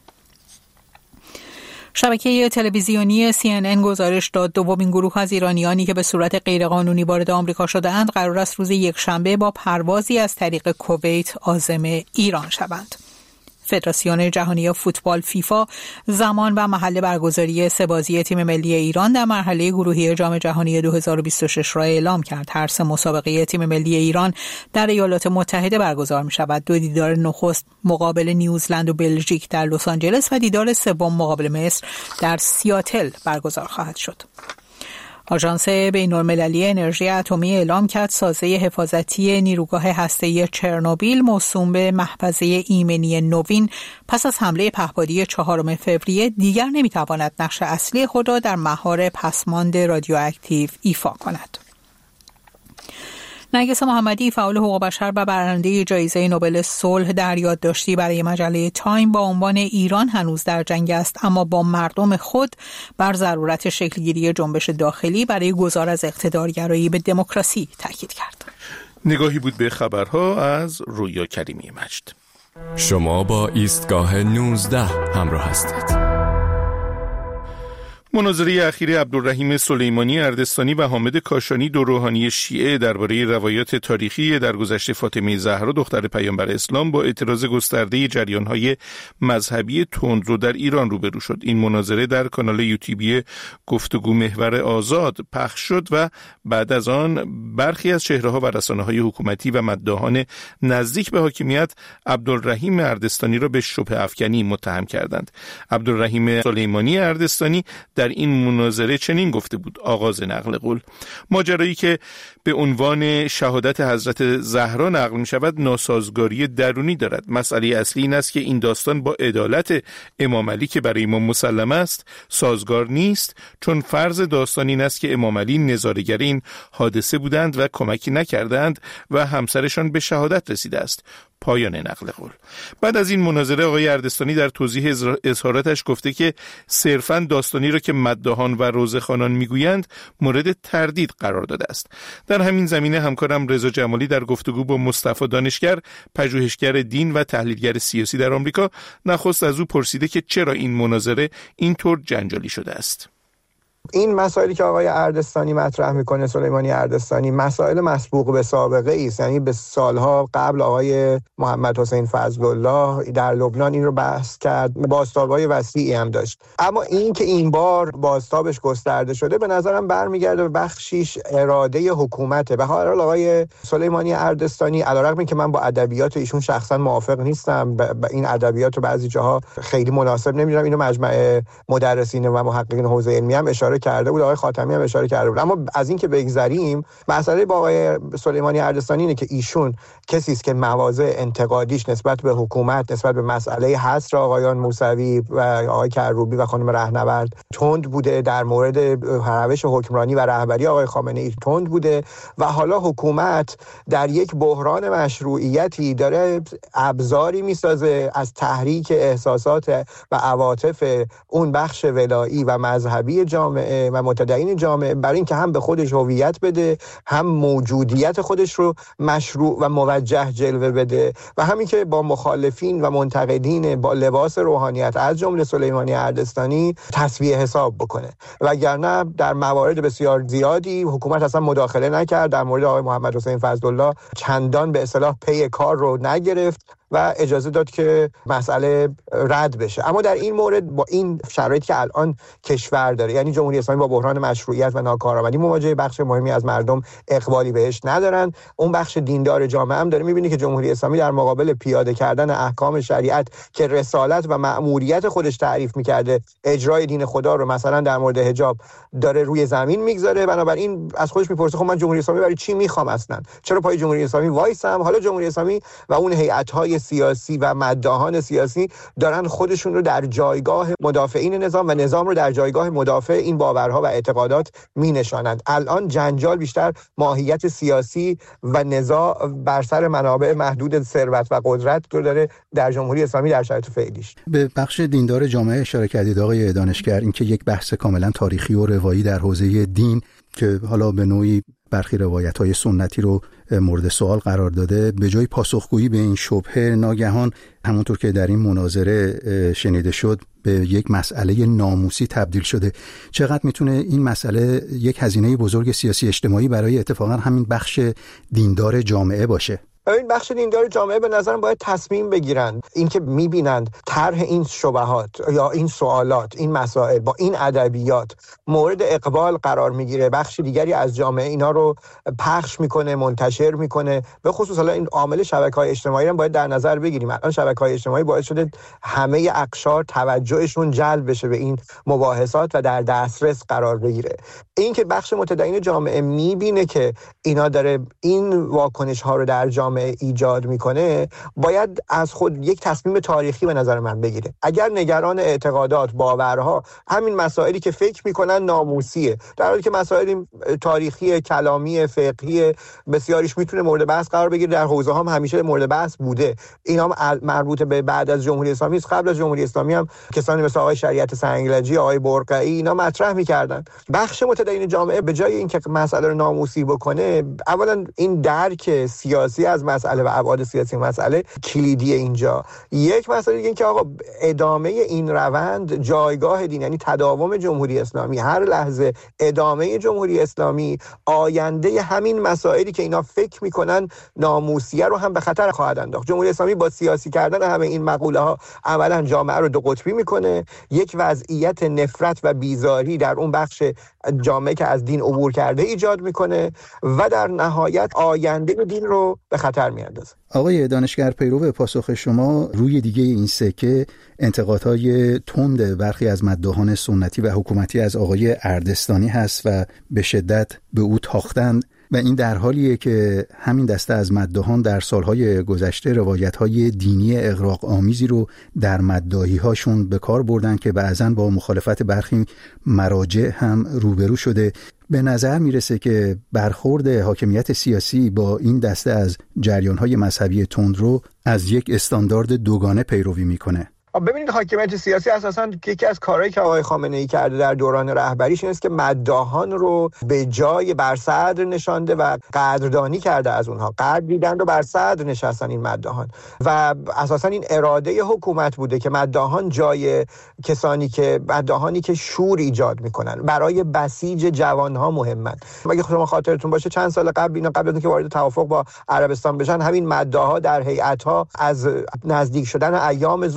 شبکه تلویزیونی CNN گزارش داد دومین گروه از ایرانیانی که به صورت غیرقانونی وارد آمریکا شده‌اند قرار است روز یکشنبه با پروازی از طریق کویت عازم ایران شوند. فدراسیون جهانی فوتبال فیفا زمان و محل برگزاری سه بازی تیم ملی ایران در مرحله گروهی جام جهانی 2026 را اعلام کرد. هر سه مسابقه تیم ملی ایران در ایالات متحده برگزار می شود. 2 دیدار نخست مقابل نیوزلند و بلژیک در لس آنجلس و دیدار سوم مقابل مصر در سیاتل برگزار خواهد شد. آژانس بین‌المللی انرژی اتمی اعلام کرد سازه حفاظتی نیروگاه هسته‌ای چرنوبیل موسوم به محفظه ایمنی نوین پس از حمله پهپادی 4 فوریه دیگر نمی‌تواند نقش اصلی خود را در مهار پسماند رادیواکتیو ایفا کند. نرگس محمدی فعال حقوق بشر و برنده جایزه نوبل صلح در یادداشتی برای مجله تایم با عنوان ایران هنوز در جنگ است اما با مردم خود بر ضرورت شکلگیری جنبش داخلی برای گذار از اقتدارگرایی به دموکراسی تاکید کرد. نگاهی بود به خبرها از رویا کریمی مجد. شما با ایستگاه 19 همراه هستید. مناظره اخیر عبدالرحیم سلیمانی اردستانی و حامد کاشانی، دو روحانی شیعه، درباره روایات تاریخی درگذشت فاطمه زهرا دختر پیامبر اسلام با اعتراض گسترده جریان‌های مذهبی تندرو در ایران روبرو شد. این مناظره در کانال یوتیوبی گفتگو محور آزاد پخش شد و بعد از آن برخی از چهره‌ها و رسانه‌های حکومتی و مداحان نزدیک به حاکمیت عبدالرحیم اردستانی را به شبهه افکنی متهم کردند. عبدالرحیم سلیمانی اردستانی در این مناظره چنین گفته بود: آغاز نقل قول، ماجرایی که به عنوان شهادت حضرت زهرا نقل می شود ناسازگاری درونی دارد. مسئله اصلی این است که این داستان با عدالت امام علی که برای ما مسلم است سازگار نیست، چون فرض داستان این است که امام علی نظاره‌گر این حادثه بودند و کمکی نکردند و همسرشان به شهادت رسیده است. پایان نقل قول. بعد از این مناظره آقای اردستانی در توضیح اظهاراتش گفته که صرفاً داستانی را که مداحان و روزخوانان میگویند مورد تردید قرار داده است. در همین زمینه همکارم رضا جمالی در گفتگو با مصطفی دانشگر، پژوهشگر دین و تحلیلگر سیاسی در آمریکا، نخست از او پرسیده که چرا این مناظره اینطور جنجالی شده است. این مسائلی که آقای اردستانی مطرح میکنه، سلیمانی اردستانی، مسائل مسبوق به سابقه است. یعنی به سالها قبل آقای محمد حسین فضل الله در لبنان این رو بحث کرد، بازتاب‌های وسیعی هم داشت. اما این که این بار بازتابش گسترده شده به نظرم برمیگرده به بخشیش اراده حکومته. به هر حال آقای سلیمانی اردستانی علیرغم اینکه من با ادبیات ایشون شخصا موافق نیستم، این ادبیات رو بعضی جاها خیلی مناسب نمیدونم، اینو مجمع مدرسین و محققین حوزه علمی هم اشاره اشاره کرده بود، آقای خاتمی هم اشاره کرده بود. اما از این که بگذریم، مسئله با آقای سلیمانی اردستانی اینه که ایشون کسی است که مواضع انتقادیش نسبت به حکومت، نسبت به مسئله حصر آقایان موسوی و آقای کروبی و خانم رهنورد تند بوده، در مورد روش حکمرانی و رهبری آقای خامنه‌ای تند بوده و حالا حکومت در یک بحران مشروعیتی داره ابزاری میسازه از تحریک احساسات و عواطف اون بخش ولایی و مذهبی جامعه و متدین جامعه برای اینکه هم به خودش هویت بده، هم موجودیت خودش رو مشروع و موجه جلوه بده و همین که با مخالفین و منتقدین با لباس روحانیت از جمله سلیمانی اردستانی تسویه حساب بکنه. وگرنه در موارد بسیار زیادی حکومت اصلا مداخله نکرد، در مورد آقای محمد حسین فضلالله چندان به اصطلاح پی کار رو نگرفت و اجازه داد که مسئله رد بشه. اما در این مورد با این شرایطی که الان کشور داره، یعنی جمهوری اسلامی با بحران مشروعیت و ناکارآمدی مواجهه، بخش مهمی از مردم اقبالی بهش ندارن، اون بخش دیندار جامعه هم داره میبینه که جمهوری اسلامی در مقابل پیاده کردن احکام شریعت که رسالت و مأموریت خودش تعریف میکرده، اجرای دین خدا رو مثلا در مورد حجاب داره روی زمین میگذاره. بنابراین از خودش میپرسه خب من جمهوری اسلامی برای چی میخوام اصلا؟ چرا پای جمهوری اسلامی وایسم؟ حالا جمهوری اسلامی و اون هیئت‌های سیاسی و مداحان سیاسی دارن خودشون رو در جایگاه مدافعین نظام و نظام رو در جایگاه مدافع این باورها و اعتقادات می‌نشانند. الان جنجال بیشتر ماهیت سیاسی و نزاع بر سر منابع محدود ثروت و قدرت رو داره در جمهوری اسلامی در شرایط فعلیش. به بخش دیندار جامعه اشاره کردید آقای دانشگر، این که یک بحث کاملا تاریخی و روایی در حوزه دین که حالا به نوعی برخی روایت‌های سنتی رو مورد سوال قرار داده، به جای پاسخگویی به این شبهه ناگهان همونطور که در این مناظره شنیده شد به یک مسئله ناموسی تبدیل شده. چقدر میتونه این مسئله یک هزینه بزرگ سیاسی اجتماعی برای اتفاقا همین بخش دیندار جامعه باشه؟ این بخش دیندار جامعه به نظرم باید تصمیم بگیرند. این که میبینند طرح این شبهات یا این سوالات، این مسائل با این ادبیات مورد اقبال قرار میگیره، بخش دیگری از جامعه اینا رو پخش میکنه، منتشر میکنه. به خصوص حالا این عامل شبکه‌های اجتماعی رو باید در نظر بگیریم. الان شبکه‌های اجتماعی باعث شده همه اقشار توجهشون جلب بشه به این مباحثات و در دسترس قرار بگیره. این که بخش متدین جامعه میبینه که اینا داره این واکنش ها رو در جامعه ایجاد میکنه، باید از خود یک تصمیم تاریخی به نظر من بگیره. اگر نگران اعتقادات، باورها، همین مسائلی که فکر میکنن ناموسیه، در حالی که مسائل تاریخی، کلامی، فقهی بسیاریش میتونه مورد بحث قرار بگیره، در حوزه هم همیشه مورد بحث بوده، اینا هم مربوط به بعد از جمهوری اسلامی است. قبل از جمهوری اسلامی هم کسانی مثل آقای شریعت سنگلجی، آقای برقعی اینا مطرح میکردن. بخش متدین جامعه به جای اینکه مسئله رو ناموسی بکنه، اولا این درک سیاسی از مسئله و ابعاد سیاسی مسئله کلیدی اینجا. یک مسئله دیگه این که آقا ادامه این روند، جایگاه دین، یعنی تداوم جمهوری اسلامی، هر لحظه ادامه جمهوری اسلامی، آینده همین مسائلی که اینا فکر میکنن ناموسیه رو هم به خطر خواهد انداخت. جمهوری اسلامی با سیاسی کردن همه این مقوله ها عملا جامعه رو دو قطبی میکنه، یک وضعیت نفرت و بیزاری در اون بخش جامعه که از دین عبور کرده ایجاد میکنه و در نهایت آینده دین رو به خطر میاندازه. آقای دانشگر، پیرو پاسخ شما روی دیگه این سکه انتقادهای تند برخی از مداحان سنتی و حکومتی از آقای اردستانی هست و به شدت به او تاختند و این در حالیه که همین دسته از مداحان در سالهای گذشته روایت‌های دینی اغراق آمیزی رو در مداحی‌هاشون به کار بردن که بعضاً با مخالفت برخی مراجع هم روبرو شده. به نظر میرسه که برخورد حاکمیت سیاسی با این دسته از جریان‌های مذهبی تندرو از یک استاندارد دوگانه پیروی میکنه. ببینید، حاکمیت سیاسی اساساً یکی از کارهایی که آقای خامنه‌ای کرده در دوران رهبریش این است که مداحان رو به جای بر صدر نشانده و قدردانی کرده از اونها. قدر دیدن رو بر صدر نشستن این مداحان و اساساً این اراده حکومت بوده که مداحان جای مداحانی که شور ایجاد میکنن، برای بسیج جوانها مهمن. اگه شما خاطرتون باشه چند سال قبل قبل از اینکه وارد توافق با عربستان بشن، همین مداحا در هیئت‌ها از نزدیک شدن ایام ظهور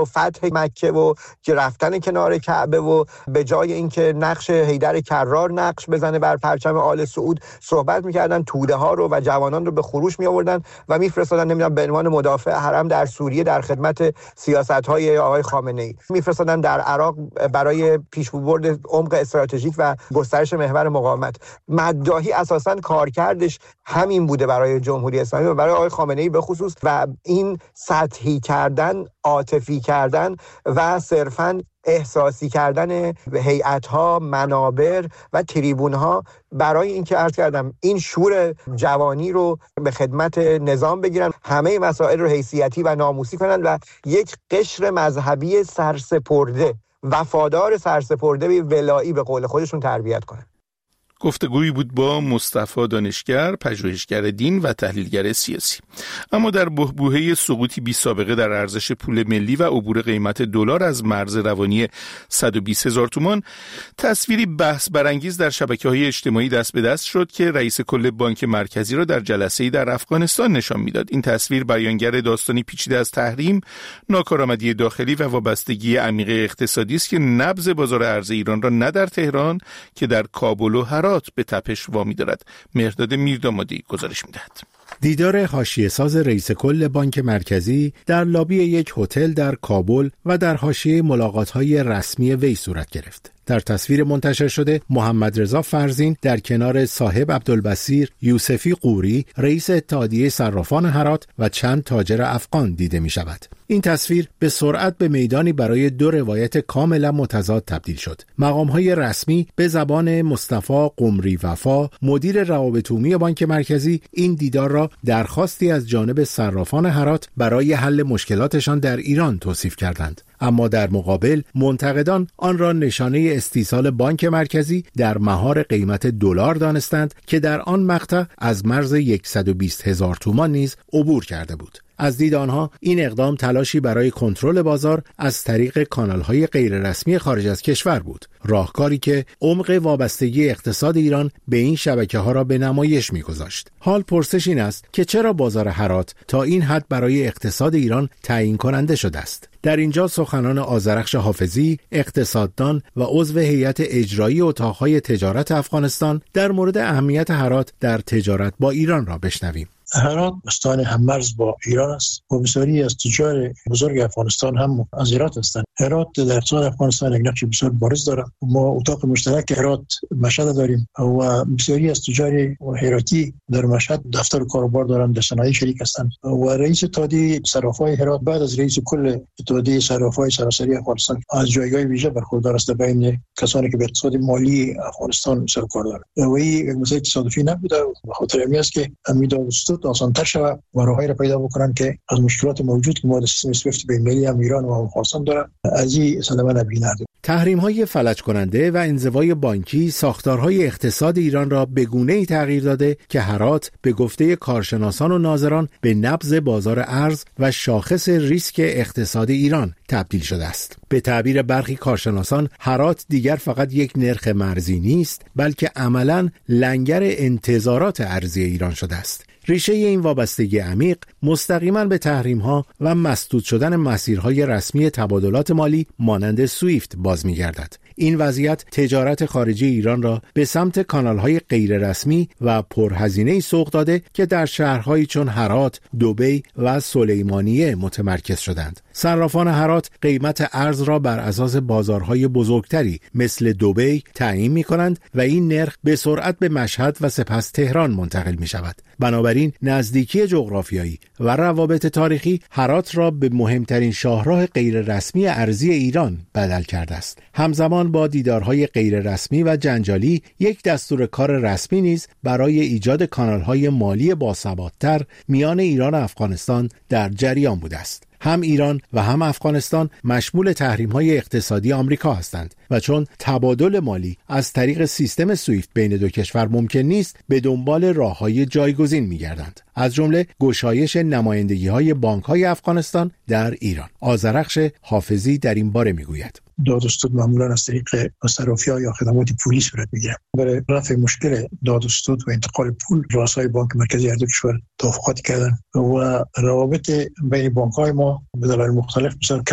و فتح مکه و رفتن کنار کعبه و به جای اینکه نقش حیدر کرار نقش بزنه بر پرچم آل سعود صحبت میکردن، توده ها رو و جوانان رو به خروش می آوردن و میفرستادن نمیدونم به عنوان مدافع حرم در سوریه در خدمت سیاست‌های آقای خامنه‌ای، میفرستادن در عراق برای پیشبرد عمق استراتژیک و گسترش محور مقاومت. مداحی اساساً کارکردش همین بوده برای جمهوری اسلامی و برای آقای خامنه‌ای به خصوص، و این سطحی کردن، عاطفی کردن و صرفاً احساسی کردن هیئت‌ها، منابر و تریبون‌ها برای اینکه عرض کردم این شور جوانی رو به خدمت نظام بگیرن، همه مسائل رو حیثیتی و ناموسی کنن و یک قشر مذهبی سرسپرده، وفادار سرسپرده به ولایی به قول خودشون تربیت کنن. گفتگویی بود با مصطفی دانشگر، پژوهشگر دین و تحلیلگر سیاسی. اما در بحبوحه سقوطی بی سابقه در ارزش پول ملی و عبور قیمت دلار از مرز روانی 120,000 تومان، تصویری بحث برانگیز در شبکه‌های اجتماعی دست به دست شد که رئیس کل بانک مرکزی را در جلسه‌ای در افغانستان نشان می‌داد. این تصویر بیانگر داستانی پیچیده از تحریم، ناکارآمدی داخلی و وابستگی عمیق اقتصادی است که نبض بازار ارز ایران را نه در تهران که در کابل و هرات به تپش وامی دارد. مهرداد میردامادی گزارش می‌دهد. دیدار حاشیه‌ساز رئیس کل بانک مرکزی در لابی یک هتل در کابل و در حاشیه ملاقات‌های رسمی وی صورت گرفت. در تصویر منتشر شده محمد رضا فرزین در کنار صاحب عبدالبصیر یوسفی قوری رئیس اتحادیه صرافان هرات و چند تاجر افغان دیده می شود. این تصویر به سرعت به میدانی برای دو روایت کاملا متضاد تبدیل شد. مقام‌های رسمی به زبان مصطفی قمری وفا، مدیر روابط عمومی بانک مرکزی، این دیدار را درخواستی از جانب صرافان هرات برای حل مشکلاتشان در ایران توصیف کردند. اما در مقابل منتقدان آن را نشانه استیصال بانک مرکزی در مهار قیمت دلار دانستند که در آن مقطع از مرز 120,000 تومان نیز عبور کرده بود. از دید آنها این اقدام تلاشی برای کنترل بازار از طریق کانال‌های غیررسمی خارج از کشور بود، راهکاری که عمق وابستگی اقتصاد ایران به این شبکه‌ها را به نمایش می‌گذاشت. حال پرسش این است که چرا بازار هرات تا این حد برای اقتصاد ایران تعیین کننده شده است؟ در اینجا سخنان آذرخش حافظی، اقتصاددان و عضو هیئت اجرایی اتاق‌های تجارت افغانستان در مورد اهمیت هرات در تجارت با ایران را بشنویم. هرات استان هممرز با ایران است و بسیاری از تجار بزرگ افغانستان هم از هرات هستند. هرات در اقتصاد افغانستان یک نقش بسیار بارز دارد. ما اتاق مشترک هرات مشهد داریم و بسیاری از تجار هراتی در مشهد دفتر و کاروبار دارند، در صنایع شریک هستند و رئیس اتحادیه صرافای هرات بعد از رئیس کل اتحادیه صرافای سراسری افغانستان از جایگاه ویژه برخوردار است بین کسانی که به اقتصاد مالی افغانستان سر و کار دارند. و این یک مسئله تصادفی نبوده، به خاطر همین است که امیدوارم آسان‌تر شود و راههایی را پیدا بکنن که از مشکلات موجود که ما در سیستم سویفت بین المللی هم ایران و افغانستان داره از این صدمه نبینند. تحریم‌های فلج کننده و انزوای بانکی ساختارهای اقتصاد ایران را به گونه‌ای تغییر داده که هرات به گفته کارشناسان و ناظران به نبض بازار ارز و شاخص ریسک اقتصاد ایران تبدیل شده است. به تعبیر برخی کارشناسان هرات دیگر فقط یک نرخ مرزی نیست، بلکه عملاً لنگر انتظارات ارزی ایران شده است. ریشه این وابستگی عمیق مستقیما به تحریم‌ها و مسدود شدن مسیرهای رسمی تبادلات مالی مانند سویفت باز می‌گردد. این وضعیت تجارت خارجی ایران را به سمت کانال‌های غیررسمی و پرهزینه‌ای سوق داده که در شهرهایی چون هرات، دبی و سلیمانیه متمرکز شدند. صرافان هرات قیمت ارز را بر اساس بازارهای بزرگتری مثل دبی تعیین می‌کنند و این نرخ به سرعت به مشهد و سپس تهران منتقل می‌شود. بنابراین نزدیکی جغرافیایی و روابط تاریخی هرات را به مهمترین شاهراه غیررسمی ارزی ایران بدل کرده است. همزمان با دیدارهای غیررسمی و جنجالی یک دستور کار رسمی نیز برای ایجاد کانال‌های مالی باثبات‌تر میان ایران و افغانستان در جریان بوده است. هم ایران و هم افغانستان مشمول تحریم‌های اقتصادی آمریکا هستند و چون تبادل مالی از طریق سیستم سویفت بین دو کشور ممکن نیست، به دنبال راه‌های جایگزین می‌گردند. از جمله گشایش نمایندگی‌های بانک‌های افغانستان در ایران. آذرخش حافظی در این باره می‌گوید: دادستود معمولا از طریق صرافی‌ها یا خدمات پولی صورت می‌گیرد. برای رفع مشکل دادستود و انتقال پول، رؤسای بانک مرکزی هر دو کشور توافقات کردند و روابط بین بانک‌های ما به دلایل مختلف بسیار کم بود.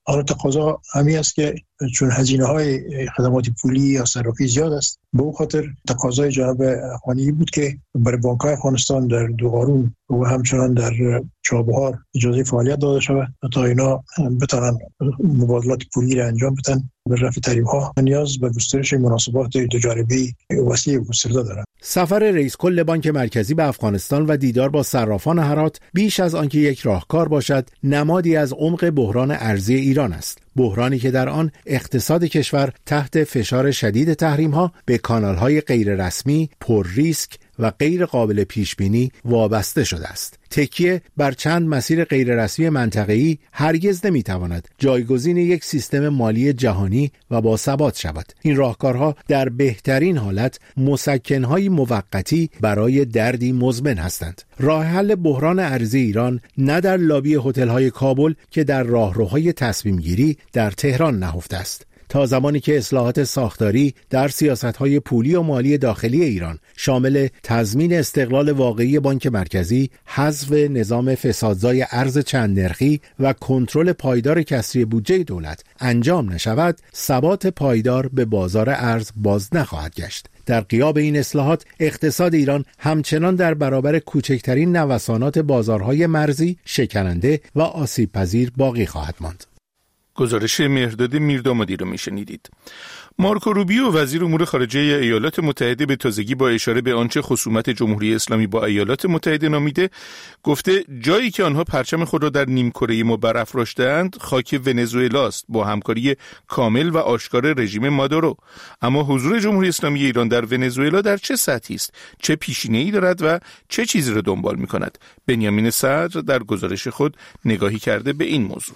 حالا تقاضا همین است که چون هزینه‌های خدمات پولی یا صرافی زیاد است، به اون خاطر تقاضای جناب اخوانی بود که برای بانک‌های افغانستان در دوغارون و همچنان در چابهار اجازه فعالیت داده شود تا اینا بتونن مبادلات پولی را انجام بدن. به رفع تحریم‌ها نیاز به گسترش مناسبات تجاربی وسیع و گسترده دارند. سفر رئیس کل بانک مرکزی به افغانستان و دیدار با صرافان هرات بیش از آنکه یک راهکار باشد، نمادی از عمق بحران ارزی ایران است. بحرانی که در آن اقتصاد کشور تحت فشار شدید تحریم‌ها به کانال‌های غیررسمی، پر ریسک و غیر قابل پیش بینی وابسته شده است. تکیه بر چند مسیر غیررسمی منطقه‌ای هرگز نمی‌تواند جایگزین یک سیستم مالی جهانی و با ثبات شود. این راهکارها در بهترین حالت مسکن‌های موقتی برای دردی مزمن هستند. راه حل بحران ارزی ایران نه در لابی هتل‌های کابل که در راهروهای تصمیم‌گیری در تهران نهفته است. تا زمانی که اصلاحات ساختاری در سیاست‌های پولی و مالی داخلی ایران شامل تضمین استقلال واقعی بانک مرکزی، حذف نظام فسادزای ارز چند نرخی و کنترل پایدار کسری بودجه دولت انجام نشود، ثبات پایدار به بازار ارز باز نخواهد گشت. در غیاب این اصلاحات، اقتصاد ایران همچنان در برابر کوچکترین نوسانات بازارهای مرزی، شکننده و آسیب‌پذیر باقی خواهد ماند. گزارش مهرداد میردامادی رو میشنیدید. مارکو روبیو وزیر امور خارجه ایالات متحده به تازگی با اشاره به آنچه خصومت جمهوری اسلامی با ایالات متحده نامیده، گفته جایی که آنها پرچم خود را در نیمکره ما برافراشته‌اند خاک ونزوئلا است با همکاری کامل و آشکار رژیم مادورو. اما حضور جمهوری اسلامی ایران در ونزوئلا در چه سطحی است؟ چه پیشینه‌ای دارد و چه چیزی را دنبال می‌کند؟ بنیامین صدر در گزارش خود نگاهی کرده به این موضوع.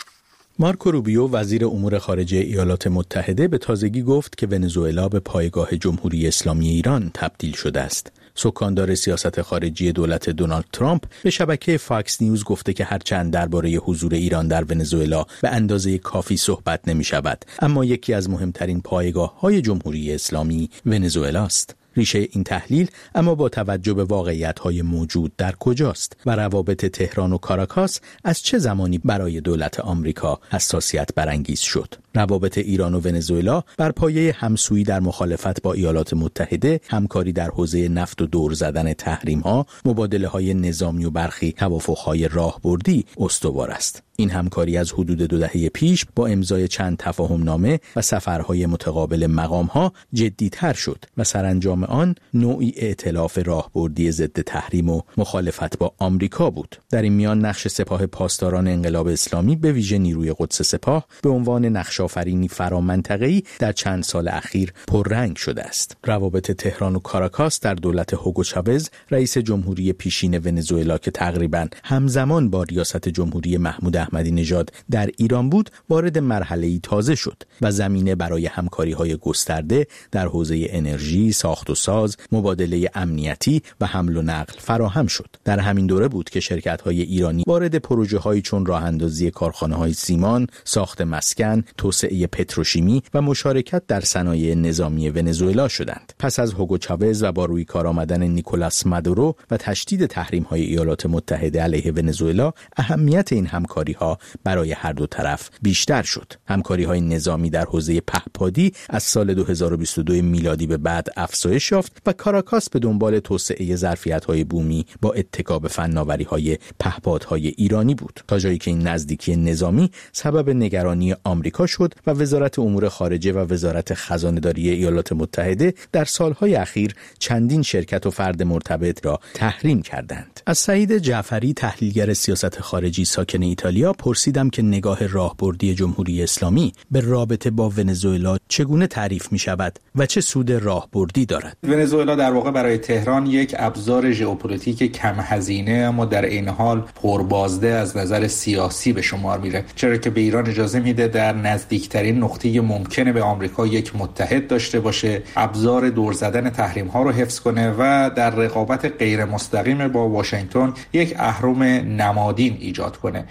مارکو روبیو وزیر امور خارجه ایالات متحده به تازگی گفت که ونزوئلا به پایگاه جمهوری اسلامی ایران تبدیل شده است. سکاندار سیاست خارجی دولت دونالد ترامپ به شبکه فاکس نیوز گفته که هرچند درباره حضور ایران در ونزوئلا به اندازه کافی صحبت نمی شود، اما یکی از مهمترین پایگاه‌های جمهوری اسلامی ونزوئلا است. ریشه این تحلیل اما با توجه به واقعیت‌های موجود در کجاست و روابط تهران و کاراکاس از چه زمانی برای دولت آمریکا حساسیت برانگیز شد؟ روابط ایران و ونزوئلا بر پایه همسویی در مخالفت با ایالات متحده، همکاری در حوزه نفت و دور زدن تحریم‌ها، مبادله‌های نظامی و برخی توافق‌های راهبردی استوار است. این همکاری از حدود 2 دهه پیش با امضای چند تفاهمنامه و سفرهای متقابل مقام‌ها جدی‌تر شد و سرانجام آن نوعی ائتلاف راهبردی ضد تحریم و مخالفت با آمریکا بود. در این میان نقش سپاه پاسداران انقلاب اسلامی به ویژه نیروی قدس سپاه به عنوان نقش‌آفرینی فرامنطقه‌ای در چند سال اخیر پررنگ شده است. روابط تهران و کاراکاس در دولت هوگو چاوز، رئیس جمهوری پیشین ونزوئلا که تقریباً همزمان با ریاست جمهوری محمود احمدی نژاد در ایران بود، وارد مرحله‌ای تازه شد و زمینه برای همکاری‌های گسترده در حوزه انرژی، ساخت و ساز، مبادله امنیتی و حمل و نقل فراهم شد. در همین دوره بود که شرکت‌های ایرانی وارد پروژه‌هایی چون راه‌اندازی کارخانه‌های سیمان، ساخت مسکن، توسعه پتروشیمی و مشارکت در صنایع نظامی ونزوئلا شدند. پس از هوگو چاوز و با روی کار آمدن نیکولاس مادورو و تشدید تحریم‌های ایالات متحده علیه ونزوئلا، اهمیت این همکاری‌ها برای هر دو طرف بیشتر شد. همکاری‌های نظامی در حوزه پهپادی از سال 2022 میلادی به بعد افزایش یافت و کاراکاس به دنبال توسعه ظرفیت‌های بومی با اتکا به فناوری‌های پهپادهای ایرانی بود، تا جایی که این نزدیکی نظامی سبب نگرانی آمریکا شد و وزارت امور خارجه و وزارت خزانه‌داری ایالات متحده در سالهای اخیر چندین شرکت و فرد مرتبط را تحریم کردند. از سعید جعفری، تحلیلگر سیاست خارجی ساکن ایتالیا، پرسیدم که نگاه راهبردی جمهوری اسلامی به رابطه با ونزوئلا چگونه تعریف می شود و چه سود راهبردی دارد. ونزوئلا در واقع برای تهران یک ابزار ژئوپلیتیک کم هزینه اما در این حال پربازده از نظر سیاسی به شمار میره، چرا که به ایران اجازه میده در نزدیکترین نقطه ممکنه به آمریکا یک متحد داشته باشه، ابزار دور زدن تحریم ها رو حفظ کنه و در رقابت غیر مستقیم با واشنگتن یک اهرم نمادین ایجاد کنه. نوع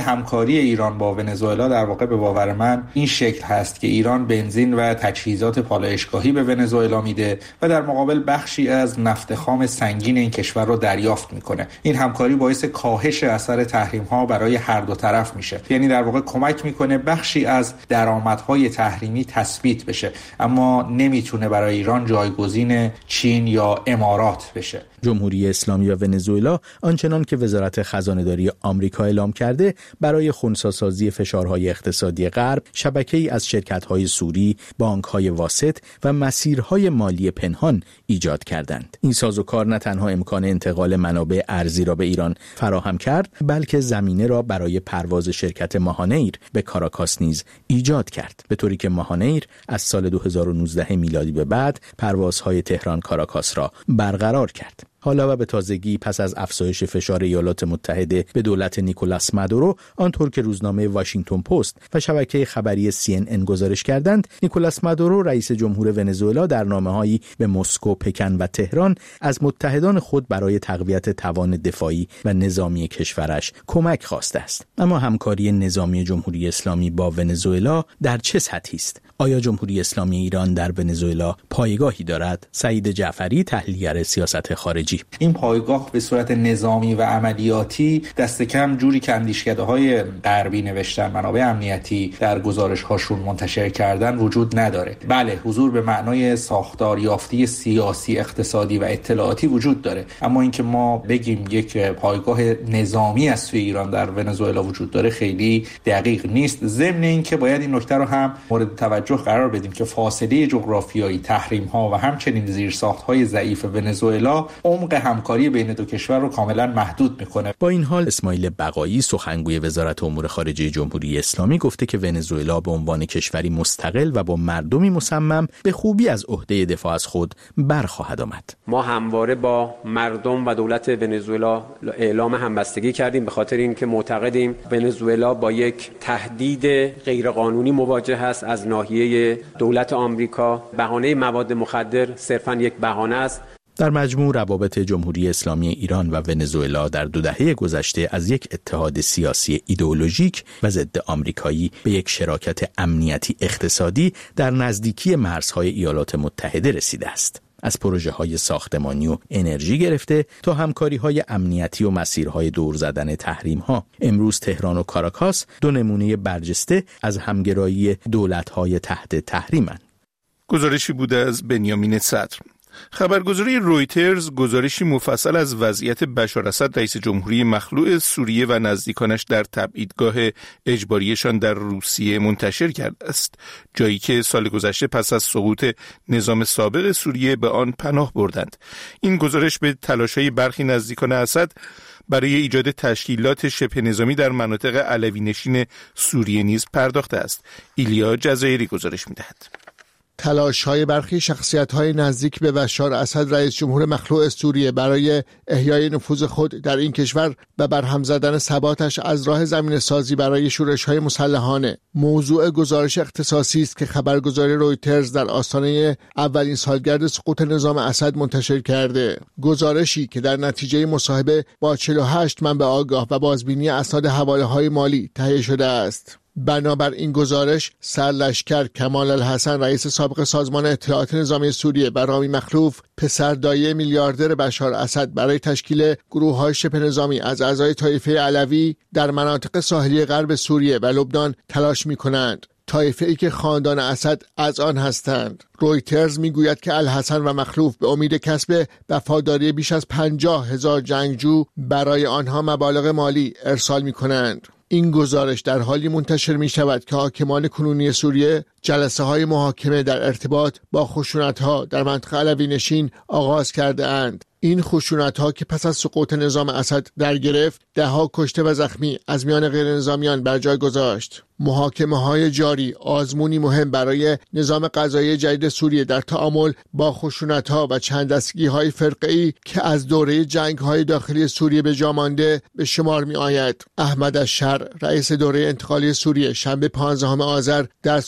همکاری ایران با ونزوئلا در واقع به باور من این شکل هست که ایران بنزین و تجهیزات پالایشگاهی به ونزوئلا میده و در مقابل بخشی از نفت خام سنگین این کشور رو دریافت میکنه. این همکاری باعث کاهش اثر تحریم‌ها برای هر دو طرف میشه، یعنی در واقع کمک میکنه بخشی از درآمدهای تحریمی تثبیت بشه، اما نمیتونه برای ایران جایگزین چین یا امارات بشه. جمهوری اسلامی و ونزوئلا آنچنان که وزارت خزانه‌داری آمریکا اعلام کرده برای خنثی‌سازی فشارهای اقتصادی غرب شبکه‌ای از شرکت‌های سوری، بانک‌های واسط و مسیرهای مالی پنهان ایجاد کردند. این سازوکار نه تنها امکان انتقال منابع ارزی را به ایران فراهم کرد، بلکه زمینه را برای پرواز شرکت ماهانیر به کاراکاس نیز ایجاد کرد، به طوری که ماهانیر از سال 2019 میلادی به بعد پروازهای تهران کاراکاس را برقرار کرد. حالا و به تازگی پس از افزایش فشار ایالات متحده به دولت نیکولاس مادورو، آنطور که روزنامه واشنگتن پست و شبکه خبری CNN گزارش کردند، نیکولاس مادورو رئیس جمهور ونزوئلا در نامه‌هایی به مسکو، پکن و تهران از متحدان خود برای تقویت توان دفاعی و نظامی کشورش کمک خواسته است. اما همکاری نظامی جمهوری اسلامی با ونزوئلا در چه سطحی است؟ آیا جمهوری اسلامی ایران در ونزوئلا پایگاهی دارد؟ سعید جعفری، تحلیلگر سیاست خارجی: این پایگاه به صورت نظامی و عملیاتی دست کم جوری که اندیشکده‌های غربی نوشتن، منابع امنیتی در گزارش‌هاشون منتشر کردن وجود نداره. بله، حضور به معنای ساختار یافتی سیاسی، اقتصادی و اطلاعاتی وجود داره، اما اینکه ما بگیم یک پایگاه نظامی از سوی ایران در ونزوئلا وجود داره خیلی دقیق نیست. ضمن اینکه باید این نکته رو هم مورد توجه قرار بدیم که فاصله جغرافیایی، تحریم‌ها و همچنین زیرساخت‌های ضعیف ونزوئلا عمق همکاری بین دو کشور رو کاملا محدود میکنه. با این حال اسماعیل بقایی، سخنگوی وزارت امور خارجه جمهوری اسلامی، گفته که ونزوئلا به عنوان کشوری مستقل و با مردمی مصمم به خوبی از عهده دفاع از خود برخواهد آمد. ما همواره با مردم و دولت ونزوئلا اعلام همبستگی کردیم، به خاطر اینکه معتقدیم ونزوئلا با یک تهدید غیرقانونی مواجه است از ناحیه دولت آمریکا. بهانه مواد مخدر صرفاً یک بهانه است. در مجموع روابط جمهوری اسلامی ایران و ونزوئلا در 2 دهه گذشته از یک اتحاد سیاسی ایدئولوژیک و ضد آمریکایی به یک شراکت امنیتی اقتصادی در نزدیکی مرزهای ایالات متحده رسیده است. از پروژه‌های ساختمانی و انرژی گرفته تا همکاری‌های امنیتی و مسیرهای دور زدن تحریم‌ها. امروز تهران و کاراکاس 2 نمونه برجسته از همگرایی دولت‌های تحت تحریم‌اند. گزارشی بوده از بنیامین صدر. خبرگزاری رویترز گزارشی مفصل از وضعیت بشار اسد رئیس جمهوری مخلوع سوریه و نزدیکانش در تبعیدگاه اجباریشان در روسیه منتشر کرده است، جایی که سال گذشته پس از سقوط نظام سابق سوریه به آن پناه بردند. این گزارش به تلاش‌های برخی نزدیکان اسد برای ایجاد تشکیلات شبه نظامی در مناطق علوی نشین سوریه نیز پرداخته است. ایلیا جزایری گزارش می‌دهد. تلاش‌های برخی شخصیت‌های نزدیک به بشار اسد رئیس جمهور مخلوع سوریه برای احیای نفوذ خود در این کشور و برهم زدن ثباتش از راه زمینه‌سازی برای شورش‌های مسلحانه موضوع گزارش اختصاصی است که خبرگزاری رویترز در آستانه اولین سالگرد سقوط نظام اسد منتشر کرده. گزارشی که در نتیجه مصاحبه با 48 منبع آگاه و بازبینی اسناد حواله‌های مالی تهیه شده است. بنابر این گزارش، سرلشکر کمال الحسن رئیس سابق سازمان اطلاعات نظامی سوریه و رامی مخلوف پسر دایی میلیاردر بشار اسد برای تشکیل گروه‌های شبه نظامی از اعضای طایفه علوی در مناطق ساحلی غرب سوریه و لبنان تلاش می‌کنند. طایفه‌ای که خاندان اسد از آن هستند. رویترز میگوید که الحسن و مخلوف به امید کسب وفاداری بیش از 50,000 جنگجو برای آنها مبالغ مالی ارسال می‌کنند. این گزارش در حالی منتشر می شود که حاکمان کنونی سوریه جلسه های محاکمه در ارتباط با خشونت ها در منطقه علوی نشین آغاز کرده اند. این خشونت ها که پس از سقوط نظام اسد در گرفت، 10 کشته و زخمی از میان غیر نظامیان بر جای گذاشت. محاکمه های جاری آزمونی مهم برای نظام قضایی جدید سوریه در تعامل با خشونت ها و چند دستگی های فرقه‌ای که از دوره جنگ های داخلی سوریه به جا مانده به شمار می آید. احمد الشر رئیس دوره انتقالی سوریه شنبه 15 آذر در سخنرانی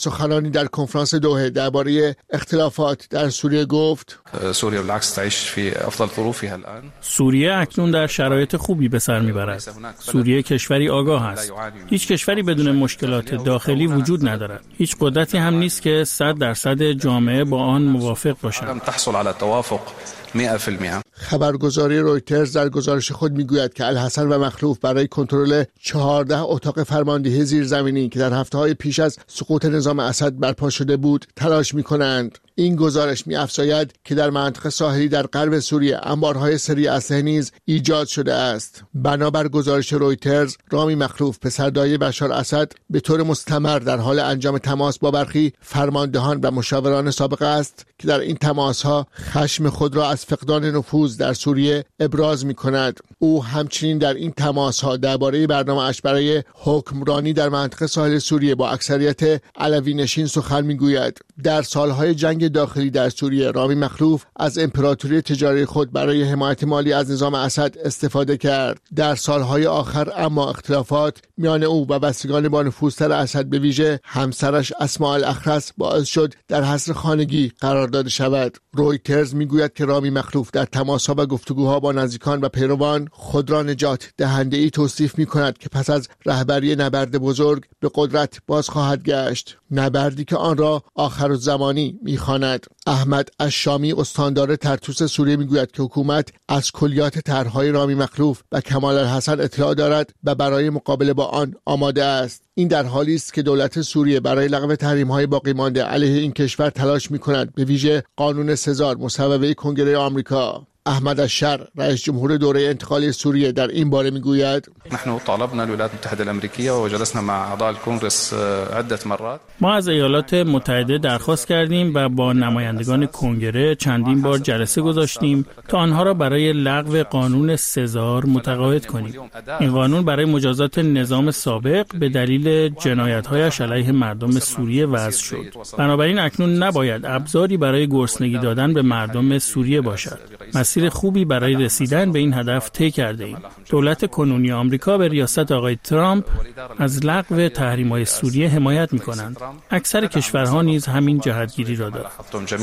کمرانی در کنفرانس دوحه درباره اختلافات در سوریه گفت: سوریه اکنون در شرایط خوبی به سر میبرد. سوریه کشوری آگاه است. هیچ کشوری بدون مشکلات داخلی وجود ندارد. هیچ قدرتی هم نیست که 100% جامعه با آن موافق باشد. 100%. خبرگزاری رویترز در گزارش خود میگوید که الحسن و مخلوف برای کنترل 14 اتاق فرماندهی زیرزمینی که در هفته‌های پیش از سقوط نظام اسد برپا شده بود تلاش می‌کنند. این گزارش می‌افزاید که در منطقه ساحلی در غرب سوریه انبارهای سری اسلحه نیز ایجاد شده است. بنابر گزارش رویترز، رامی مخلوف پسردایی بشار اسد به طور مستمر در حال انجام تماس با برخی فرماندهان و مشاوران سابق است که در این تماس‌ها خشم خود را از فقدان نفوذ در سوریه ابراز می‌کند. او همچنین در این تماس‌ها درباره برنامه‌اش برای حکمرانی در منطقه ساحل سوریه با اکثریت علوی نشین سخن می‌گوید. در سالهای جنگ داخلی در سوریه، رامی مخلوف از امپراتوری تجاری خود برای حمایت مالی از نظام اسد استفاده کرد. در سالهای آخر اما اختلافات میان او و بستگان با نفوذتر اسد به ویژه همسرش اسماء الاخرس باعث شد در حصر خانگی قرار داده شود. رویترز میگوید که رامی مخلوف در تماس‌ها و گفتگوها با نزدیکان و پیروان خود را نجات دهنده‌ای توصیف می‌کند که پس از رهبری نبرد بزرگ به قدرت باز خواهد گشت، نبردی که آن را آخرالزمانی می‌خواند. احمد الشامی استاندار طرطوس سوریه میگوید که حکومت از کلیات طرح‌های رامی مخلوف و کمال الحسن اطلاع دارد و برای مقابله با آن آماده است. این در حالی است که دولت سوریه برای لغو تحریم‌های باقی مانده علیه این کشور تلاش می‌کند، به ویژه قانون سزار مصوبه کنگره آمریکا. احمد الشر رئیس جمهور دوره انتقالی سوریه در این باره میگوید: نحن طالبنا الولايات المتحده الامریکیه و جلسنا مع اعضاء الکنگره عده مرات. ما از ایالات متحده درخواست کردیم و با نمایندگان کنگره چندین بار جلسه گذاشتیم تا آنها را برای لغو قانون سزار متقاعد کنیم. این قانون برای مجازات نظام سابق به دلیل جنایت‌هایش علیه مردم سوریه وضع شد. بنابراین اکنون نباید ابزاری برای گرسنگی دادن به مردم سوریه باشد. مسیر خوبی برای رسیدن به این هدف طی کرده ایم. دولت کنونی آمریکا به ریاست آقای ترامپ از لغو تحریم‌های سوریه حمایت می‌کنند. اکثر کشورها نیز همین جهتگیری را دارند.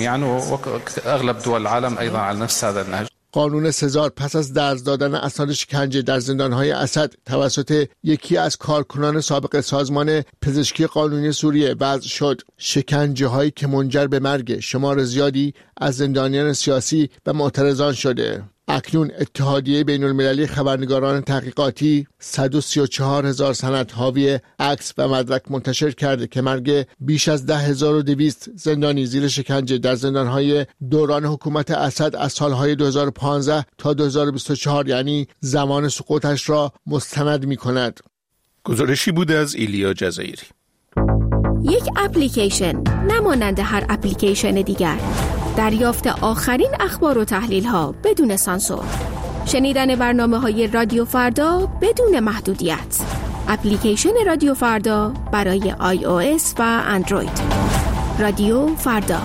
قانون سزار پس از درز دادن اسناد شکنجه در زندان‌های اسد توسط یکی از کارکنان سابق سازمان پزشکی قانونی سوریه وضع شد. شکنجه‌هایی که منجر به مرگ شمار زیادی از زندانیان سیاسی و معترضان شده. اکنون اتحادیه بین‌المللی خبرنگاران تحقیقاتی 134,000 سند حاوی عکس و مدرک منتشر کرده که مرگ بیش از 10,200 زندانی زیر شکنجه در زندان‌های دوران حکومت اسد از سالهای 2015 تا 2024 یعنی زمان سقوطش را مستند می‌کند. گزارشی بود از ایلیا جزایری. یک اپلیکیشن نمانند هر اپلیکیشن دیگر. دریافت آخرین اخبار و تحلیل‌ها بدون سانسور. شنیدن برنامه‌های رادیو فردا بدون محدودیت. اپلیکیشن رادیو فردا برای iOS و اندروید. رادیو فردا.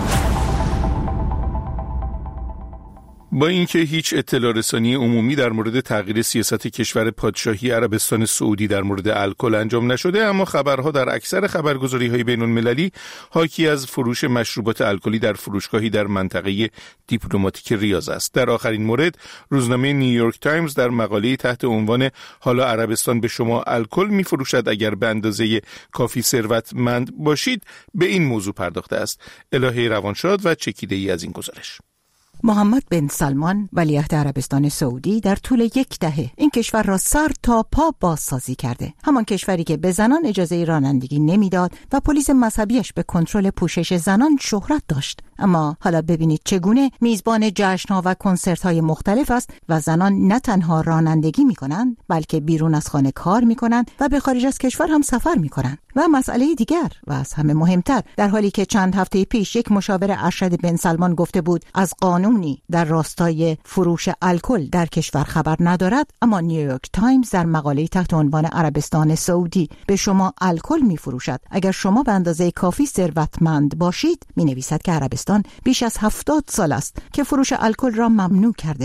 با اینکه هیچ اطلاع رسانی عمومی در مورد تغییر سیاست کشور پادشاهی عربستان سعودی در مورد الکل انجام نشده، اما خبرها در اکثر خبرگزاری‌های بین‌المللی حاکی از فروش مشروبات الکلی در فروشگاهی در منطقه دیپلماتیک ریاض است. در آخرین مورد، روزنامه نیویورک تایمز در مقاله‌ای تحت عنوان حالا عربستان به شما الکل می‌فروشد اگر به اندازه کافی ثروتمند باشید به این موضوع پرداخته است. الهه روانشاد و چکیده‌ای از این گزارش. محمد بن سلمان ولیعهد عربستان سعودی در طول 1 دهه این کشور را سر تا پا بازسازی کرده. همان کشوری که به زنان اجازه رانندگی نمیداد و پلیس مذهبیش به کنترل پوشش زنان شهرت داشت. اما حالا ببینید چگونه میزبان جشن‌ها و کنسرت‌های مختلف است و زنان نه تنها رانندگی می‌کنند بلکه بیرون از خانه کار می‌کنند و به خارج از کشور هم سفر می‌کنند. و مسئله دیگر و از همه مهمتر، در حالی که چند هفته پیش یک مشاور ارشد بن سلمان گفته بود از قانونی در راستای فروش الکل در کشور خبر ندارد، اما نیویورک تایمز در مقاله تحت عنوان عربستان سعودی به شما الکل می‌فروشد اگر شما به اندازه کافی ثروتمند باشید می‌نویسد که عربستان بیش از 70 سال است که فروش الکل را ممنوع کرده بود.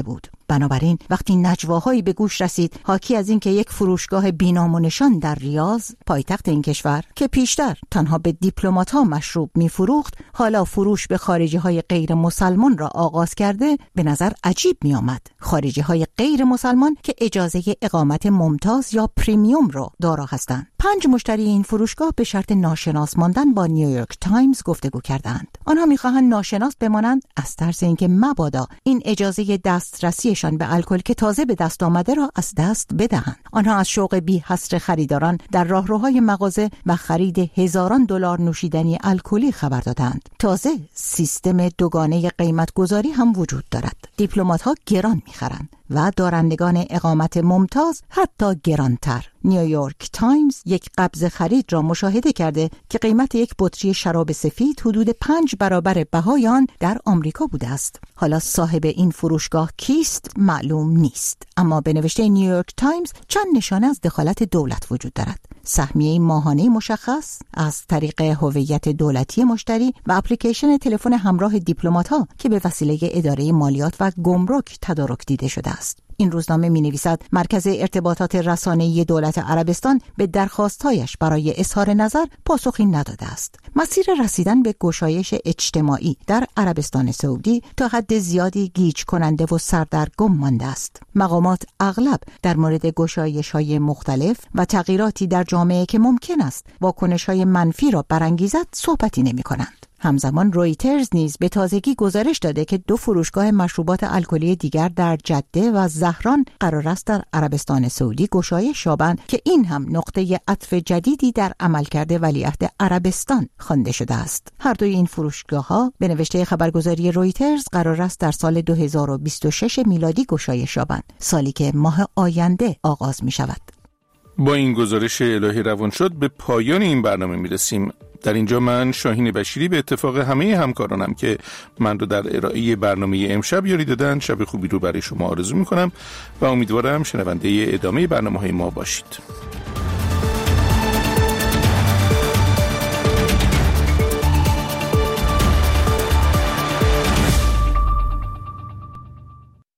بنابراین وقتی نجواهایی به گوش رسید حاکی از این که یک فروشگاه بی‌نام و نشان در ریاض، پایتخت این کشور که پیشتر تنها به دیپلمات‌ها مشروب می‌فروخت، حالا فروش به خارجی‌های غیر مسلمان را آغاز کرده، به نظر عجیب می‌آمد. خارجی‌های غیر مسلمان که اجازه اقامت ممتاز یا پریمیوم را دارا هستند. 5 مشتری این فروشگاه به شرط ناشناس ماندن با نیویورک تایمز گفتگو کردند. آنها می‌خواهند ناشناس بمانند از ترس اینکه مبادا این اجازه دسترسیشان به الکل که تازه به دست آمده را از دست بدهند. آنها از شوق بی حصر خریداران در راهروهای مغازه و خرید هزاران دلار نوشیدنی الکلی خبر دادند. تازه سیستم دوگانه قیمت گذاری هم وجود دارد. دیپلمات‌ها گران می‌خرند و دارندگان اقامت ممتاز حتی گرانتر. نیویورک تایمز یک قبض خرید را مشاهده کرده که قیمت یک بطری شراب سفید حدود 5 برابر بهای آن در آمریکا بوده است. حالا صاحب این فروشگاه کیست معلوم نیست، اما به نوشته نیویورک تایمز چند نشانه از دخالت دولت وجود دارد. سهمیه ماهانه مشخص از طریق هویت دولتی مشتری و اپلیکیشن تلفن همراه دیپلمات‌ها که به وسیله اداره مالیات و گمرک تدارک دیده شده است. این روزنامه می‌نویسد مرکز ارتباطات رسانه‌ای دولت عربستان به درخواست‌هایش برای اظهار نظر پاسخی نداده است. مسیر رسیدن به گشایش اجتماعی در عربستان سعودی تا حد زیادی گیج کننده و سردرگم مانده است. مقامات اغلب در مورد گشایش‌های مختلف و تغییراتی در جامعه که ممکن است واکنش‌های منفی را برانگیزد صحبتی نمی‌کنند. همزمان رویترز نیز به تازگی گزارش داده که 2 فروشگاه مشروبات الکلی دیگر در جده و زهران قرار است در عربستان سعودی گشایش یابند که این هم نقطه عطف جدیدی در عملکرد ولیعهد عربستان خوانده شده است. هر دوی این فروشگاه‌ها به نوشته خبرگزاری رویترز قرار است در سال 2026 میلادی گشایش یابند، سالی که ماه آینده آغاز می شود. با این گزارش الهی روان شد به پایان این برنامه میرسیم. در اینجا من شاهین بشیری به اتفاق همه همکارانم که من رو در ارائه برنامه امشب یاری دادن شب خوبی رو برای شما آرزو میکنم و امیدوارم شنونده ادامه برنامه‌های ما باشید.